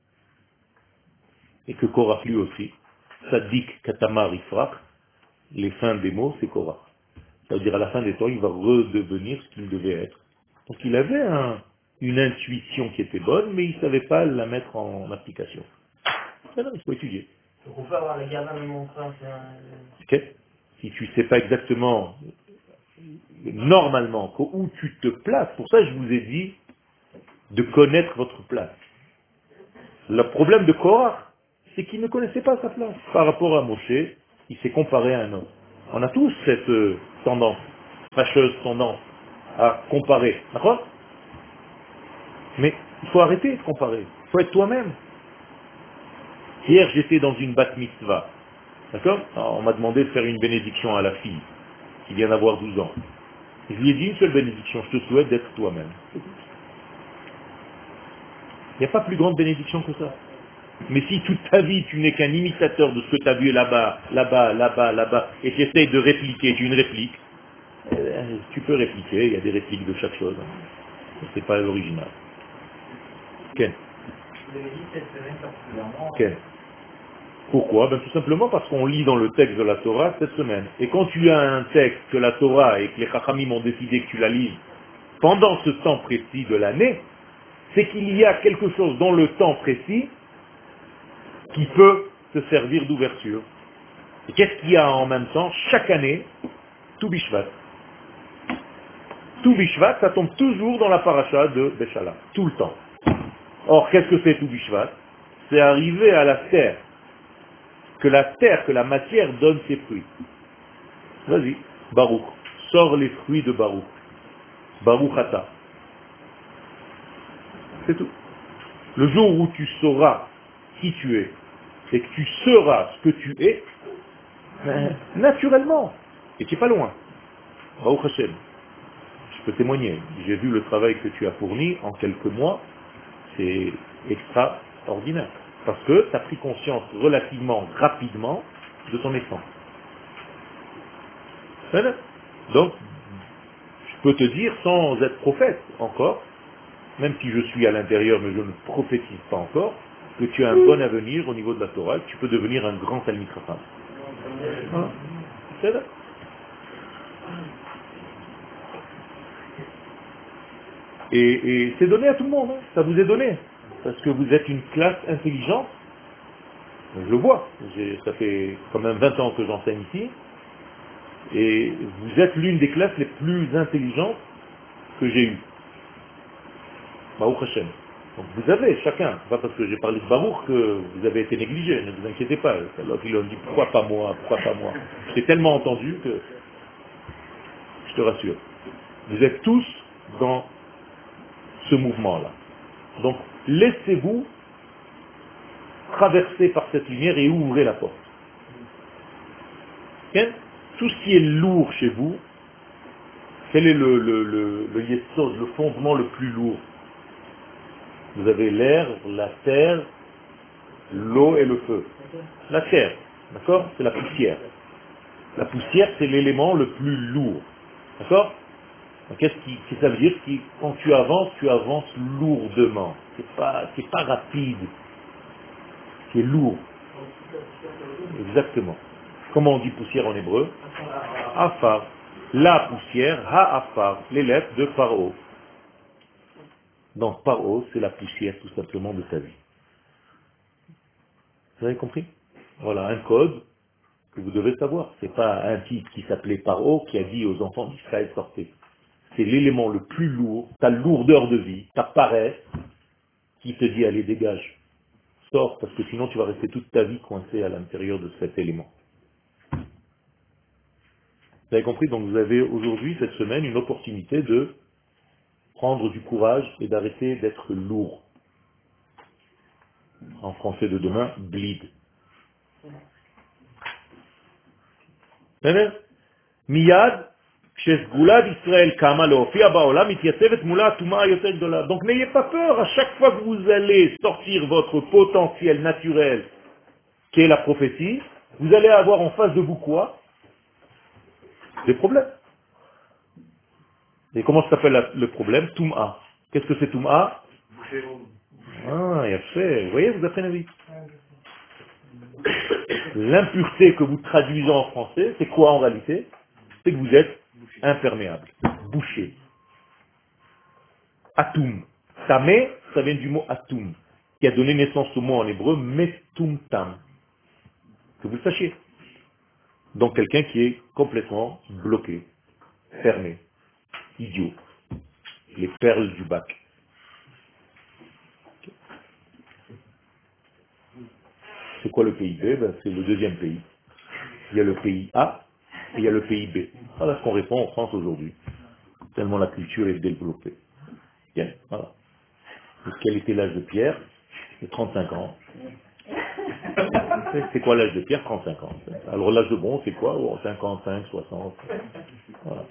Et que Korah lui aussi. Sadik, Katamar, Ifrach, les fins des mots, c'est Korah. Ça veut dire à la fin des temps, il va redevenir ce qu'il devait être. Donc il avait un- une intuition qui était bonne, mais il ne savait pas la mettre en application. Mais non, il faut étudier. Donc on peut avoir le gamin de mon frère, c'est un... Ok. Si tu ne sais pas exactement, normalement, où tu te places, pour ça je vous ai dit de connaître votre place. Le problème de Korah, c'est qu'il ne connaissait pas sa place par rapport à Moshe Il s'est comparé à un autre. On a tous cette euh, tendance, fâcheuse tendance, à comparer. D'accord? Mais il faut arrêter de comparer. Il faut être toi-même. Hier, j'étais dans une bat mitzvah. D'accord? Alors, on m'a demandé de faire une bénédiction à la fille qui vient d'avoir douze ans. Et je lui ai dit une seule bénédiction. Je te souhaite d'être toi-même. Il n'y a pas plus grande bénédiction que ça. Mais si toute ta vie, tu n'es qu'un imitateur de ce que tu as vu là-bas, là-bas, là-bas, là-bas, et tu essayes de répliquer, tu une réplique, euh, tu peux répliquer, il y a des répliques de chaque chose. C'est pas l'original. Ken. Vous avez dit cette semaine particulièrement. Ken. Pourquoi? Ben, tout simplement parce qu'on lit dans le texte de la Torah cette semaine. Et quand tu as un texte que la Torah et que les Chachamim ont décidé que tu la lises pendant ce temps précis de l'année, c'est qu'il y a quelque chose dans le temps précis qui peut te servir d'ouverture. Et qu'est-ce qu'il y a en même temps chaque année? Tout Bishvat. Tout Bishvat, ça tombe toujours dans la paracha de Béchala. Tout le temps. Or, qu'est-ce que c'est tout Bishvat? C'est arriver à la terre. Que la terre, que la matière donne ses fruits. Vas-y, Baruch. Sors les fruits de Baruch. Baruch Ata. C'est tout. Le jour où tu sauras qui tu es, et que tu seras ce que tu es, ben, naturellement, et tu n'es pas loin. Baruch Hashem. Je peux témoigner. J'ai vu le travail que tu as fourni en quelques mois. C'est extraordinaire. Parce que tu as pris conscience relativement rapidement de ton essence. Voilà. Donc, je peux te dire, sans être prophète encore, même si je suis à l'intérieur, mais je ne prophétise pas encore, que tu as un bon avenir au niveau de la Torah, que tu peux devenir un grand Talmid Chacham. Voilà. C'est là. Et, et c'est donné à tout le monde, hein. Ça vous est donné. Parce que vous êtes une classe intelligente. Je le vois. J'ai- Ça fait quand même vingt ans que j'enseigne ici. Et vous êtes l'une des classes les plus intelligentes que j'ai eues. Baruch Hashem. Donc vous avez chacun, c'est pas parce que j'ai parlé de Baruch que vous avez été négligé, ne vous inquiétez pas. L'autre il a dit pourquoi pas moi, pourquoi pas moi. J'ai tellement entendu que je te rassure. Vous êtes tous dans ce mouvement-là. Donc laissez-vous traverser par cette lumière et ouvrez la porte. Ok? Tout ce qui est lourd chez vous, quel est le, le, le, le yesod, le fondement le plus lourd? Vous avez l'air, la terre, l'eau et le feu. La terre, d'accord? C'est la poussière. La poussière, c'est l'élément le plus lourd. D'accord? Donc, qu'est-ce qui, qui ça veut dire? Que quand tu avances, tu avances lourdement. C'est pas, c'est pas rapide. C'est lourd. Exactement. Comment on dit poussière en hébreu? Afar. La poussière, ha-afar, les lettres de Paro. Donc Paro, c'est la poussière tout simplement de ta vie. Vous avez compris? Voilà, un code que vous devez savoir. C'est pas un type qui s'appelait Paro qui a dit aux enfants d'Israël sortez. C'est l'élément le plus lourd, ta lourdeur de vie, ta paresse, qui te dit allez dégage. Sors, parce que sinon tu vas rester toute ta vie coincé à l'intérieur de cet élément. Vous avez compris? Donc vous avez aujourd'hui, cette semaine, une opportunité de prendre du courage et d'arrêter d'être lourd. En français de demain, bleed. Miyad, כשסגולה d'Israël קמה להופיע בעולם, מתייצבת מולה הטומאה היותר גדולה. Donc n'ayez pas peur, à chaque fois que vous allez sortir votre potentiel naturel, qui est la prophétie, vous allez avoir en face de vous quoi? Des problèmes. Et comment s'appelle la- le problème? Touma. Qu'est-ce que c'est Touma? Ah, il a fait. Vous voyez, vous apprenez vite. L'impureté que vous traduisez en français, c'est quoi en réalité? C'est que vous êtes imperméable, bouché. Atum. Tamé, ça vient du mot atum, qui a donné naissance au mot en hébreu metum tam. Que vous le sachiez. Donc quelqu'un qui est complètement bloqué, fermé, idiot. Les perles du bac. C'est quoi le P I B? Ben, c'est le deuxième pays. Il y a le pays A et il y a le pays B. Voilà ce qu'on répond en France aujourd'hui. Tellement la culture est développée. Bien, voilà. Et quel était l'âge de Pierre? De trente-cinq ans. C'est quoi l'âge de Pierre? trente-cinq ans. Alors l'âge de bronze, c'est quoi? Oh, cinquante-cinq, soixante. Voilà.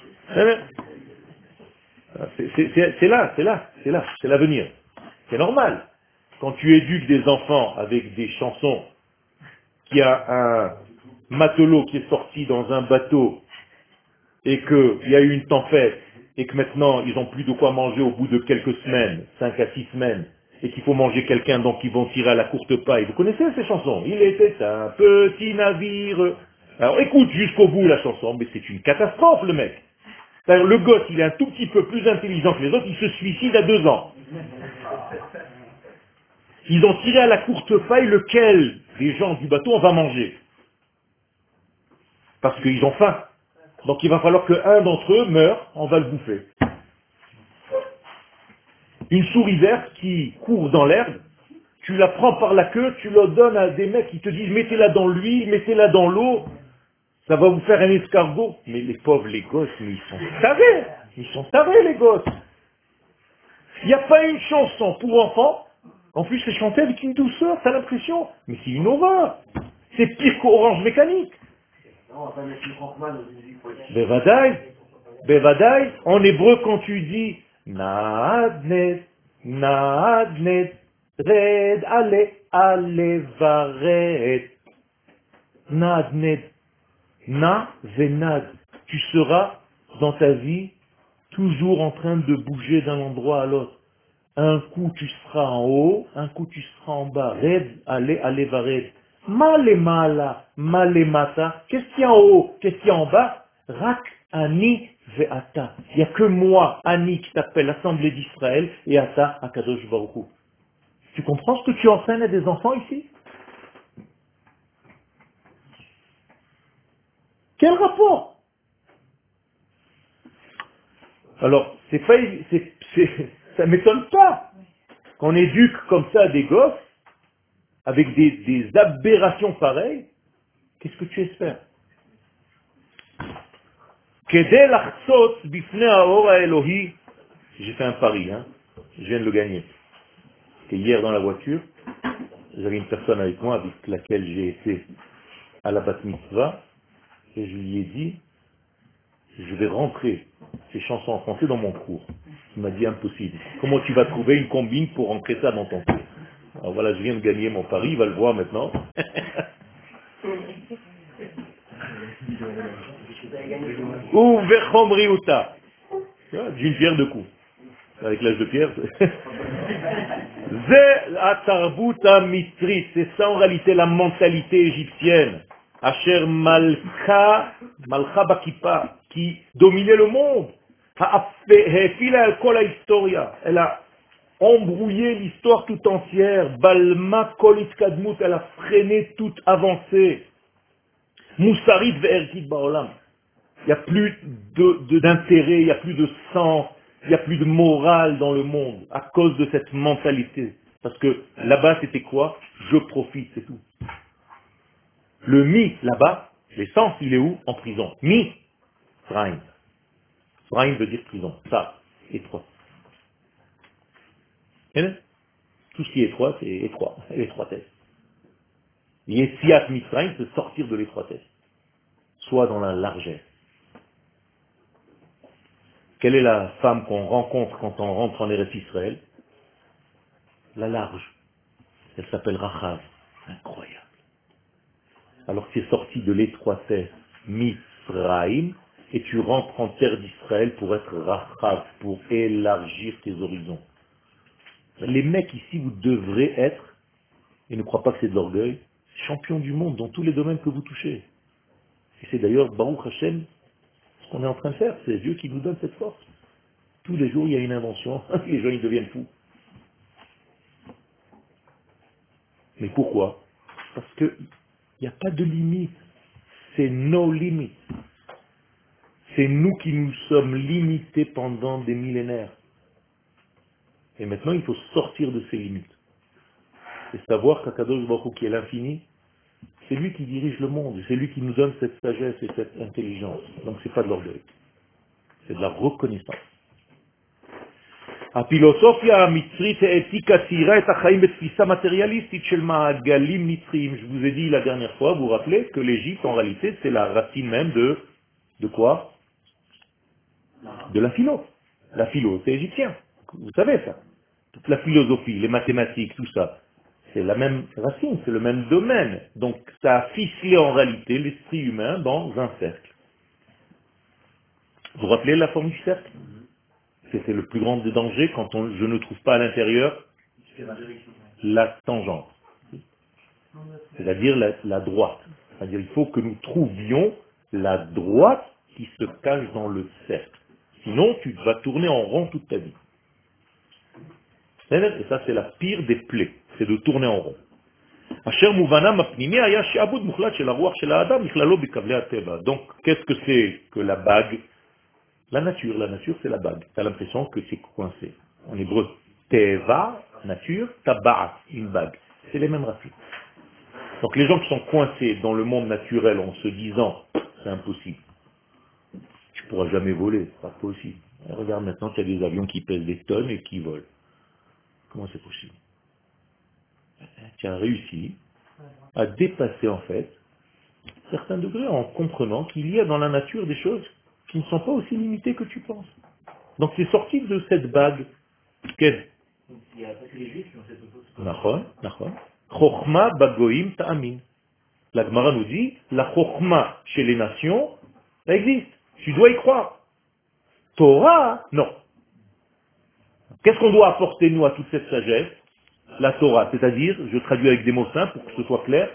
C'est c'est- c'est- c'est là, c'est là, c'est là, c'est l'avenir. C'est normal. Quand tu éduques des enfants avec des chansons, qu'il y a un matelot qui est sorti dans un bateau et qu'il y a eu une tempête et que maintenant ils n'ont plus de quoi manger au bout de quelques semaines, cinq à six semaines, et qu'il faut manger quelqu'un, donc ils vont tirer à la courte paille. Vous connaissez ces chansons? Il était un petit navire. Alors écoute jusqu'au bout la chanson, mais c'est une catastrophe le mec. C'est-à-dire, le gosse, il est un tout petit peu plus intelligent que les autres, il se suicide à deux ans. Ils ont tiré à la courte paille lequel des gens du bateau on va manger. Parce qu'ils ont faim. Donc il va falloir qu'un d'entre eux meure, on va le bouffer. Une souris verte qui court dans l'herbe, tu la prends par la queue, tu la donnes à des mecs qui te disent mettez-la dans l'huile, mettez-la dans l'eau, ça va vous faire un escargot. Mais les pauvres, les gosses, mais ils sont tarés. Ils sont tarés les gosses. Il n'y a pas une chanson pour enfants. En plus, c'est chanté avec une douceur, t'as l'impression. Mais c'est une horreur. C'est pire qu'Orange Mécanique. Non, on va pas mettre une Rockman dans une musique politique. Bevadaï, Bevadaï, en hébreu, quand tu dis Naadnet, Naadnet, Red, Ale, Ale, Varet, Naadnet, Na, Venad, tu seras dans ta vie toujours en train de bouger d'un endroit à l'autre. Un coup tu seras en haut, un coup tu seras en bas. Red, allez, allez, va red. Male mala, male mata. Qu'est-ce qu'il y a en haut? Qu'est-ce qu'il y a en bas? Rak, ani, ve'ata. Il n'y a que moi, Ani, qui t'appelle l'Assemblée d'Israël, et Ata, Akadosh Baruch Hu. Tu comprends ce que tu enseignes à des enfants ici? Quel rapport? Alors, c'est pas, c'est, c'est, ça m'étonne pas qu'on éduque comme ça des gosses, avec des, des aberrations pareilles. Qu'est-ce que tu espères? Kedel achtzot bifnei haor haelohi. J'ai fait un pari, hein. Je viens de le gagner. Et hier dans la voiture, j'avais une personne avec moi avec laquelle j'ai été à la bat mitzvah, et je lui ai dit, je vais rentrer ces chansons en français dans mon cours. Il m'a dit impossible. Comment tu vas trouver une combine pour rentrer ça dans ton cours? Alors voilà, je viens de gagner mon pari, il va le voir maintenant. Ou vechomriuta. D'une pierre deux coups. Avec l'âge de pierre. Ze atarbuta mistrit. C'est ça en réalité la mentalité égyptienne. Asher malka, malka bakipa, qui dominait le monde. Ha'afila al kol historia. Elle a embrouillé l'histoire tout entière. Balma kolit kadmut. Elle a freiné toute avancée. Moussarit ve'erkit ba'olam. Il n'y a plus de- de- d'intérêt, il n'y a plus de sens, il n'y a plus de morale dans le monde à cause de cette mentalité. Parce que là-bas, c'était quoi? Je profite, c'est tout. Le mi, là-bas, l'essence, il est où? En prison. Mi, Sraim. Sraim veut dire prison. Ça, étroit. Et là, tout ce qui est étroit, c'est étroit, l'étroitesse. Yessiat Mitzrayim, c'est sortir de l'étroitesse. Soit dans la largesse. Quelle est la femme qu'on rencontre quand on rentre en Eretz Israël? La large. Elle s'appelle Rachav. Incroyable. Alors tu es sorti de l'étroitesse Mitzrayim et tu rentres en terre d'Israël pour être Rachav, pour élargir tes horizons. Les mecs ici, vous devrez être, et ne crois pas que c'est de l'orgueil, champions du monde dans tous les domaines que vous touchez. Et c'est d'ailleurs Baruch Hashem ce qu'on est en train de faire. C'est Dieu qui nous donne cette force. Tous les jours, il y a une invention. Les gens, ils deviennent fous. Mais pourquoi? Parce qu'il n'y a pas de limite. C'est nos limites. C'est nous qui nous sommes limités pendant des millénaires. Et maintenant, il faut sortir de ces limites. Et savoir qu'Akadosh Baruch Hu, qui est l'infini, C'est lui qui dirige le monde, c'est lui qui nous donne cette sagesse et cette intelligence. Donc c'est pas de l'orgueil, c'est de la reconnaissance. הפילוסופיה המצרית העתיקה ציירה את החיים בתפיסה matérialiste של מעגלים מצריים. Je vous ai dit la dernière fois, vous vous rappelez que l'Égypte en réalité c'est la racine même de de quoi? De la philo. La philo c'est égyptien, vous savez ça. Toute la philosophie, les mathématiques, tout ça, c'est la même racine, c'est le même domaine. Donc ça a ficelé en réalité l'esprit humain dans un cercle. Vous vous rappelez la forme du cercle? C'est le plus grand des dangers quand on, je ne trouve pas à l'intérieur la tangente, c'est-à-dire la, la droite. C'est-à-dire il faut que nous trouvions la droite qui se cache dans le cercle. Sinon, tu vas tourner en rond toute ta vie. Et ça, c'est la pire des plaies, c'est de tourner en rond. Donc, qu'est-ce que c'est que la bague? La nature, la nature c'est la bague. Tu as l'impression que c'est coincé. En hébreu, teva, nature, tabaat, une bague. C'est les mêmes racines. Donc les gens qui sont coincés dans le monde naturel en se disant, c'est impossible. Tu ne pourras jamais voler, c'est pas possible. Et regarde maintenant, tu as des avions qui pèsent des tonnes et qui volent. Comment c'est possible? Tu as réussi à dépasser en fait certains degrés en comprenant qu'il y a dans la nature des choses qui ne sont pas aussi limitées que tu penses. Donc c'est sorti de cette bague. Quelle? Il n'y a pas que les juifs qui ont cette auto. Nachon, nachon. Chochma bagoim ta'amin. La Gemara nous dit, la chochma chez les nations, ça existe. Tu dois y croire. Torah, non. Qu'est-ce qu'on doit apporter nous à toute cette sagesse? La Torah, c'est-à-dire, je traduis avec des mots simples pour que ce soit clair.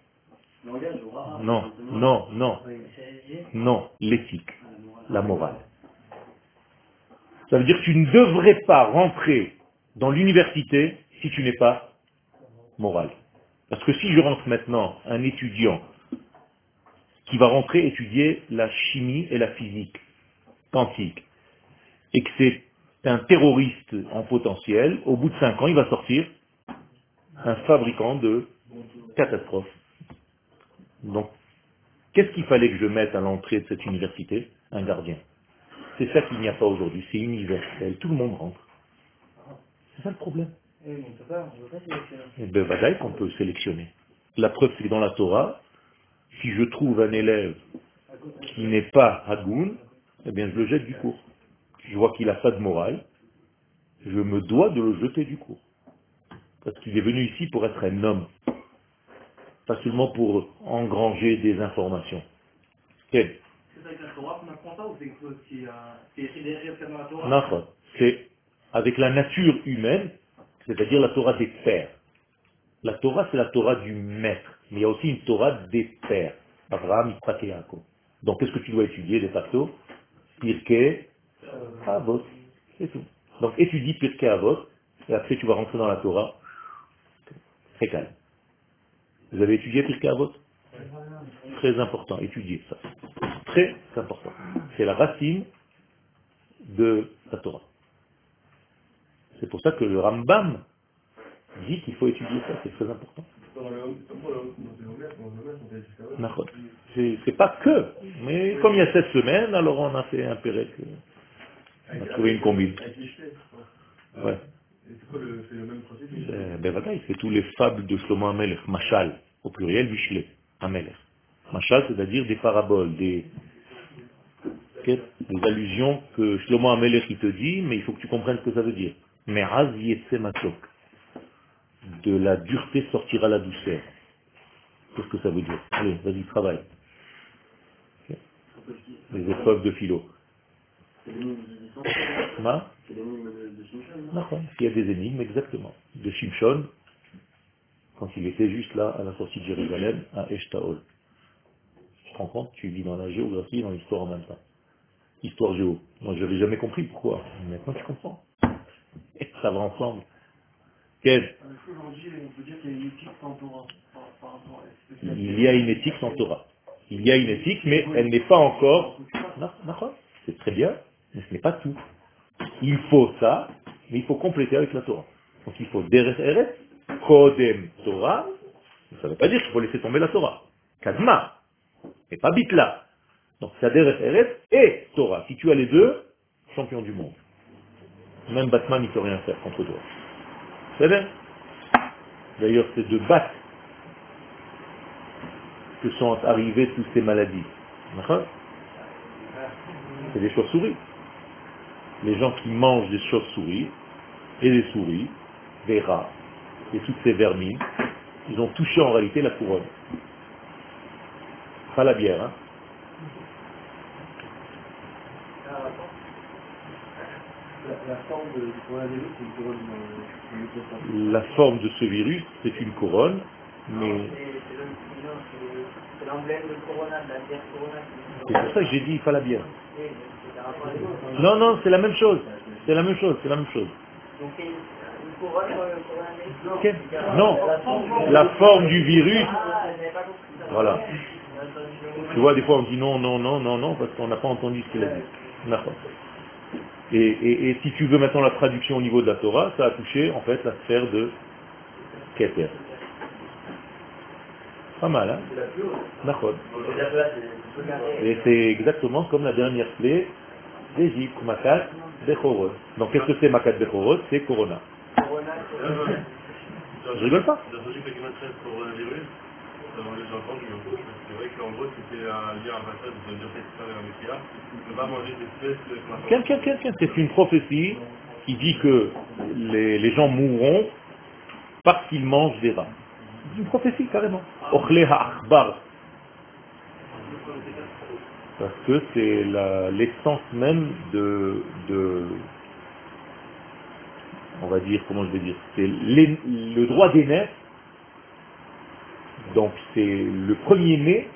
Non, non, non. Non, l'éthique, la morale. Ça veut dire que tu ne devrais pas rentrer dans l'université si tu n'es pas moral. Parce que si je rentre maintenant un étudiant qui va rentrer étudier la chimie et la physique quantique, et que c'est un terroriste en potentiel, au bout de cinq ans, il va sortir un fabricant de catastrophes. Donc, qu'est-ce qu'il fallait que je mette à l'entrée de cette université? Un gardien. C'est ça qu'il n'y a pas aujourd'hui, c'est universel, tout le monde rentre. C'est ça le problème. Et on peut pas, on peut pas sélectionner. Et ben, badaï qu'on peut sélectionner. La preuve, c'est que dans la Torah, si je trouve un élève qui n'est pas Hagoun, eh bien, je le jette du cours. Je vois qu'il n'a pas de morale, je me dois de le jeter du cours. Parce qu'il est venu ici pour être un homme, pas seulement pour engranger des informations. Quel? C'est avec la Torah qu'on apprend ça ou c'est quelque chose qui est écrit derrière dans la Torah? Non, c'est avec la nature humaine, c'est-à-dire la Torah des pères. La Torah, c'est la Torah du maître, mais il y a aussi une Torah des pères. Abraham, Yitzhak et Yaakov. Donc, qu'est-ce que tu dois étudier de facto? Pirkei Avot, c'est tout. Donc, étudie Pirkei Avot, et après tu vas rentrer dans la Torah. Très calme. Vous avez étudié Pirkei Avot? Très important, étudiez ça. Très important. C'est la racine de la Torah. C'est pour ça que le Rambam dit qu'il faut étudier ça, c'est très important. C'est c'est pas que, mais comme il y a sept semaines, alors on a fait un pérec, on a trouvé une combine. Ouais. C'est le même processus? Ben voilà, c'est tous les fables de Shlomo HaMelech, Machal, au pluriel, Mishle, HaMelech. Machal, c'est-à-dire des paraboles, des, des allusions que Shlomo HaMelech il te dit, mais il faut que tu comprennes ce que ça veut dire. Me'az yetse matok. De la dureté sortira la douceur. Qu'est-ce que ça veut dire? Allez, vas-y, travaille. Okay. Les épreuves de philo. C'est l'énigme de Shimshon. Ma C'est l'énigme de Shimshon. D'accord. Il y a des énigmes, exactement. De Shimshon, quand il était juste là, à la sortie de Jérusalem, à Eshtaol. Tu te rends compte? Tu vis dans la géographie et dans l'histoire en même temps. Histoire géo. Moi, je n'avais jamais compris pourquoi. Mais maintenant, tu comprends. Et ça va ensemble. Quel? Aujourd'hui, on peut dire qu'il y a une éthique sans Torah. Par, par rapport à ce que Il y a une éthique sans Torah. Il y a une éthique, mais elle n'est pas encore... Non, d'accord. C'est très bien, mais ce n'est pas tout. Il faut ça, mais il faut compléter avec la Torah. Donc il faut Derech Eretz, Kodem Torah, Ça ne veut pas dire qu'il faut laisser tomber la Torah. Kadma, et pas Bitla. Donc Sader Eretz et Torah. Si tu as les deux, champion du monde. Même Batman, il ne peut rien faire contre toi. C'est bien. D'ailleurs, c'est de Bat que sont arrivées toutes ces maladies. C'est des chauves-souris. Les gens qui mangent des chauves-souris, et des souris, des rats, et toutes ces vermines, ils ont touché en réalité la couronne. Pas la bière, hein. La, la forme de, du coronavirus, c'est une couronne euh, microscopique. La forme de ce virus, c'est une couronne, mais Non, c'est c'est le- non, c'est- c'est l'emblème de Corona, de la bière Corona. c'est pour ça que j'ai dit il faut la bière. Oui, mais c'est un rapport avec l'autre. Non, non, c'est la même chose. C'est la même chose, c'est la même chose. Donc c'est une, une couronne pour le coronavirus. Ok. Non, la forme du virus, Ah, je n'avais pas compris ça. voilà. Tu vois, des fois on dit non, non, non, non, non, parce qu'on n'a pas entendu ce qu'il a dit. D'accord. Et, et, et si tu veux maintenant la traduction au niveau de la Torah, ça a touché en fait la sphère de Keter. Pas mal, hein? D'accord. Et c'est exactement comme la dernière plaie d'Égypte, Makat Bechorot. Donc qu'est-ce que c'est Makat Bechorot? C'est Corona. Je rigole pas. J'ai entendu que treize coronavirus, alors j'ai entendu, c'est vrai qu'en gros c'était un lien à passage, ça veut dire que c'est un métier, on ne peut pas manger des espèces de Tiens, tiens, tiens, tiens, c'est une prophétie qui dit que les, les gens mourront parce qu'ils mangent des rats. C'est une prophétie carrément. Ochle ha'achbar. Parce que c'est la- l'essence même de, de, on va dire, comment je vais dire, c'est l'é- le droit d'aînesse. Donc c'est le premier-né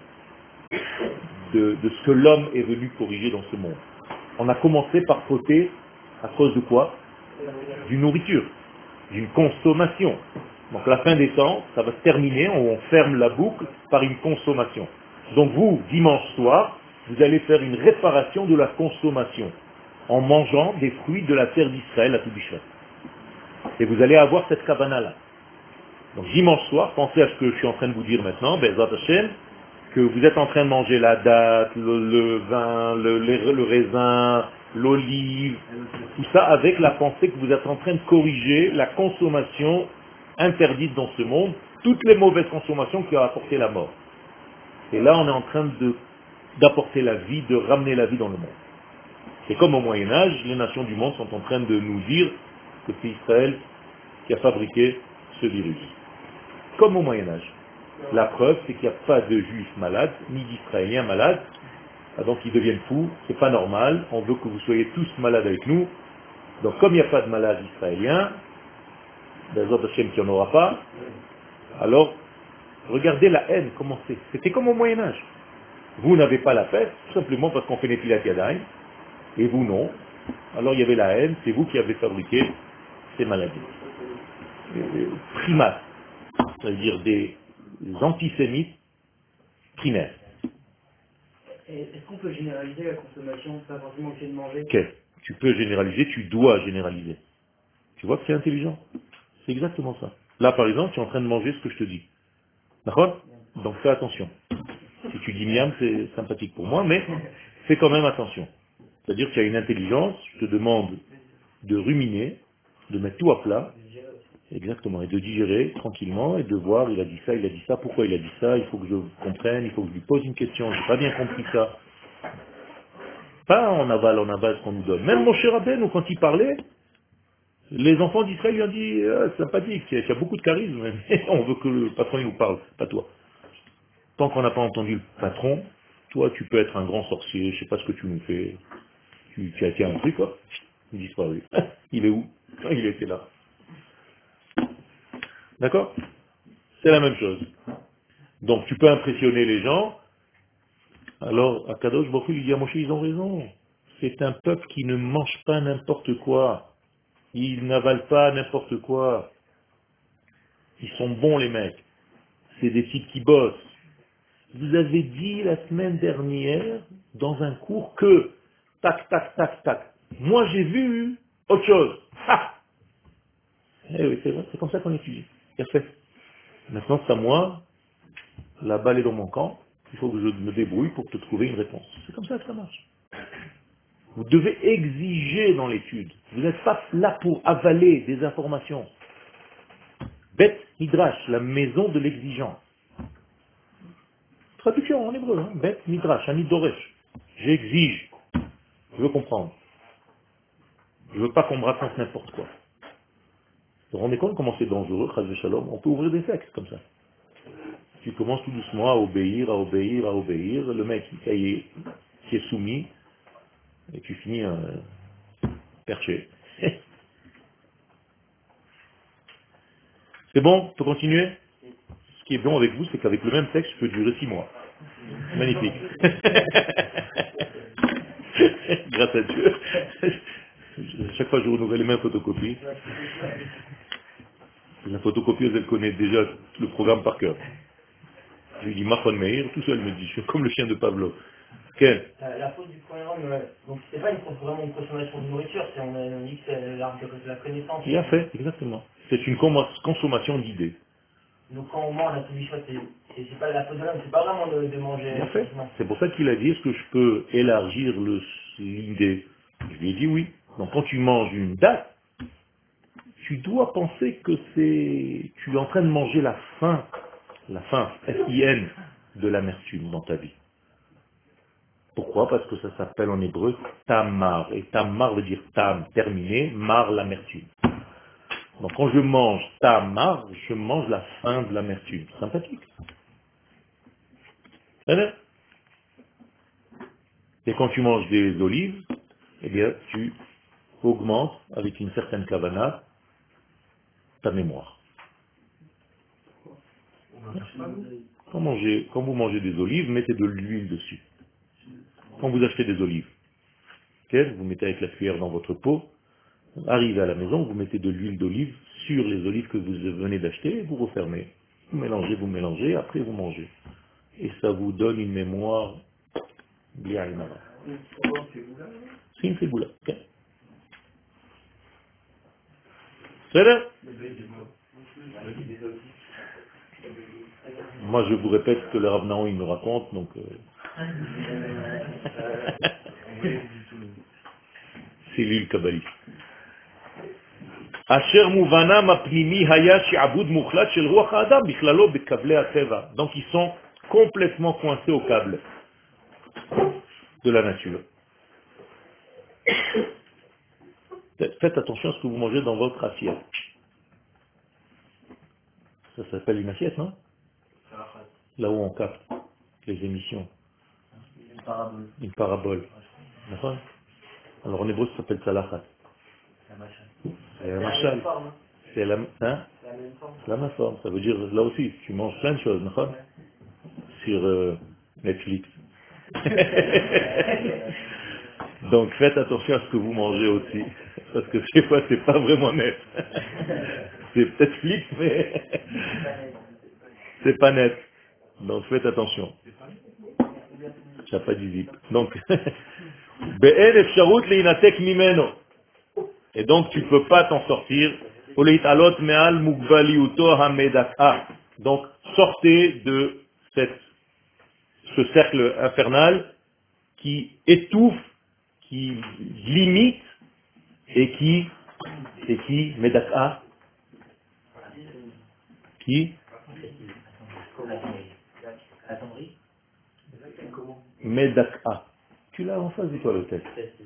de, de ce que l'homme est venu corriger dans ce monde. On a commencé par fauter à cause de quoi? D'une nourriture, d'une consommation. Donc la fin des temps, ça va se terminer, on ferme la boucle par une consommation. Donc vous, dimanche soir, vous allez faire une réparation de la consommation en mangeant des fruits de la terre d'Israël à Toubishvat. Et vous allez avoir cette cabana-là. Donc dimanche soir, pensez à ce que je suis en train de vous dire maintenant, Bezrat Hashem, que vous êtes en train de manger la date, le, le vin, le, le, le raisin, l'olive, tout ça avec la pensée que vous êtes en train de corriger la consommation interdite dans ce monde, toutes les mauvaises consommations qui ont apporté la mort. Et là, on est en train de, d'apporter la vie, de ramener la vie dans le monde. C'est comme au Moyen-Âge, les nations du monde sont en train de nous dire que c'est Israël qui a fabriqué ce virus. Comme au Moyen-Âge. La preuve, c'est qu'il n'y a pas de juifs malades, ni d'Israéliens malades. Ah, donc ils deviennent fous, c'est pas normal, on veut que vous soyez tous malades avec nous. Donc comme il n'y a pas de malades israéliens, des autres Hachem qu'il n'y en aura pas, alors regardez la haine, comment c'est. C'était comme au Moyen-Âge. Vous n'avez pas la peste, tout simplement parce qu'on fait Netilat Yadayim, et vous non. Alors il y avait la haine, c'est vous qui avez fabriqué ces maladies. Euh, Primates, c'est-à-dire des antisémites primaires. Et Est-ce qu'on peut généraliser la consommation, pas forcément essayer de manger? Ok, tu peux généraliser, tu dois généraliser. Tu vois que c'est intelligent? C'est exactement ça. Là par exemple, tu es en train de manger ce que je te dis. D'accord? Donc fais attention. Si tu dis miam, c'est sympathique pour moi, mais fais quand même attention. C'est-à-dire qu'il y a une intelligence, je te demande de ruminer, de mettre tout à plat, exactement, et de digérer tranquillement, et de voir, il a dit ça, il a dit ça, pourquoi il a dit ça, il faut que je comprenne, il faut que je lui pose une question, j'ai pas bien compris ça. Pas en aval, en aval ce qu'on nous donne. Même mon cher Rabbeinu, quand il parlait, les enfants d'Israël lui ont dit, ah, sympathique, il y a beaucoup de charisme, mais on veut que le patron il nous parle, pas toi. Tant qu'on n'a pas entendu le patron, toi tu peux être un grand sorcier, je sais pas ce que tu nous fais, tu, tu as été un truc, quoi, il disparu. Il est où? Il était là. D'accord? C'est la même chose. Donc tu peux impressionner les gens, alors Akadosh Baruch Hu lui dit à Moshe, ils ont raison. C'est un peuple qui ne mange pas n'importe quoi. Ils n'avalent pas n'importe quoi. Ils sont bons les mecs. C'est des types qui bossent. Vous avez dit la semaine dernière, dans un cours, que tac, tac, tac, tac. Moi j'ai vu autre chose. Ha! Eh oui, c'est vrai, c'est comme ça qu'on étudie. Parfait. Maintenant, c'est à moi, la balle est dans mon camp, il faut que je me débrouille pour te trouver une réponse. C'est comme ça que ça marche. Vous devez exiger dans l'étude. Vous n'êtes pas là pour avaler des informations. Bet Midrash, la maison de l'exigence. Traduction en hébreu, hein? Bet Midrash, Ani Doresh. J'exige. Je veux comprendre. Je veux pas qu'on me raconte n'importe quoi. Vous vous rendez compte comment c'est dangereux, Chaz Shalom? On peut ouvrir des textes comme ça. Tu commences tout doucement à obéir, à obéir, à obéir. Le mec qui est, qui est soumis, et tu finis euh, perché. C'est bon? On peut continuer? Ce qui est bon avec vous, c'est qu'avec le même texte, je peux durer six mois. Magnifique. Grâce à Dieu. Chaque fois, je renouvelle les mêmes photocopies. La photocopieuse, elle connaît déjà le programme par cœur. Je lui dis Mahon Meir, tout seul me dit, je suis comme le chien de Pavlov. Quel? Euh, la faute du premier homme, euh, donc c'est pas une, vraiment une consommation de nourriture, c'est on, a- on dit que c'est l'arbre de la connaissance. Il a fait, exactement. C'est une com- consommation d'idées. Donc quand on mange la touche, c'est c'est- c'est pas la faute de l'homme, c'est pas vraiment de, de manger. Il a fait. Non. C'est pour ça qu'il a dit, est-ce que je peux élargir le- l'idée? Je lui ai dit oui. Donc quand tu manges une date, tu dois penser que c'est, tu es en train de manger la fin, la fin, S I N, de l'amertume dans ta vie. Pourquoi? Parce que ça s'appelle en hébreu tamar. Et tamar veut dire tam, terminé, mar, l'amertume. Donc quand je mange tamar, je mange la fin de l'amertume. Sympathique. Allez. Et quand tu manges des olives, eh bien, tu augmentes avec une certaine kavana ta mémoire. Quand, mangez- quand vous mangez des olives, mettez de l'huile dessus. Quand vous achetez des olives, okay, vous mettez avec la cuillère dans votre pot, arrivez à la maison, vous mettez de l'huile d'olive sur les olives que vous venez d'acheter et vous refermez. Vous mélangez, vous mélangez, après vous mangez. Et ça vous donne une mémoire bien énorme. C'est une fégoula. Okay. C'est là? Moi, je vous répète ce que le Rav Naon, il me raconte, donc... Euh... c'est lui le kabbaliste. Asher muvana mapnimi haya shi'abud mukhlat shel ruach ha'adam bichlalo bekavle ha'teva. Donc ils sont complètement coincés au câble de la nature. Faites attention à ce que vous mangez dans votre assiette. Ça s'appelle une assiette, non? Là où on capte les émissions. Une parabole. Une parabole. D'accord? Alors en hébreu, ça s'appelle salachat. C'est la machal. C'est la, hein? la même forme. Ça veut dire, là aussi, tu manges plein de choses, d'accord? Sur euh, Netflix. Donc faites attention à ce que vous mangez aussi. Parce que des fois, c'est pas vraiment net. C'est peut-être flix, mais c'est pas net. Donc faites attention. Ça n'a pas du zip. Donc, et donc tu ne peux pas t'en sortir. Donc sortez de cette, ce cercle infernal qui étouffe, qui limite et qui, et qui, medaka, qui, medaka. Tu l'as en face de toi le texte.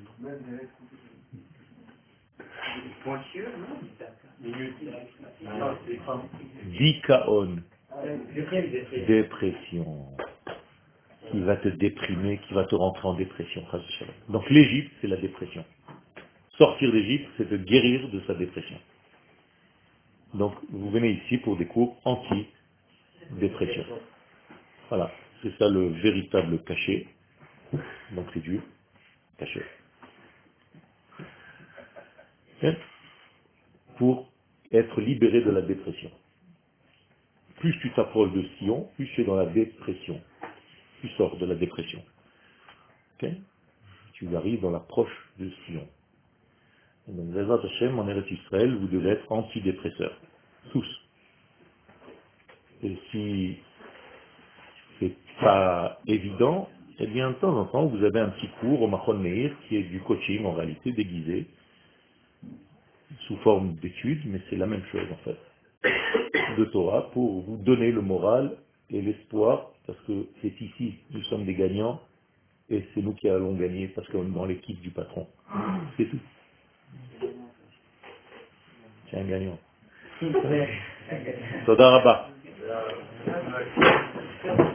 Dikaon. Dépression. Qui va te déprimer, qui va te rentrer en dépression. Donc l'Égypte, c'est la dépression. Sortir d'Égypte, c'est de guérir de sa dépression. Donc vous venez ici pour des cours anti-dépression. Voilà, c'est ça le véritable cachet. Donc c'est du cachet. Okay? Pour être libéré de la dépression. Plus tu t'approches de Sion, plus tu es dans la dépression. Tu sors de la dépression. Okay? Tu arrives dans l'approche de Sion. Et donc, Bezrat Hashem, en Eretz Israël, vous devez être antidépresseurs. Tous. Et si c'est pas évident, eh bien, de temps en temps, vous avez un petit cours au Machon Meir, qui est du coaching, en réalité, déguisé, sous forme d'études, mais c'est la même chose, en fait, de Torah, pour vous donner le moral et l'espoir, parce que c'est ici, nous sommes des gagnants, et c'est nous qui allons gagner, parce qu'on est dans l'équipe du patron. C'est tout. C'est un gagnant. Toda Rabba.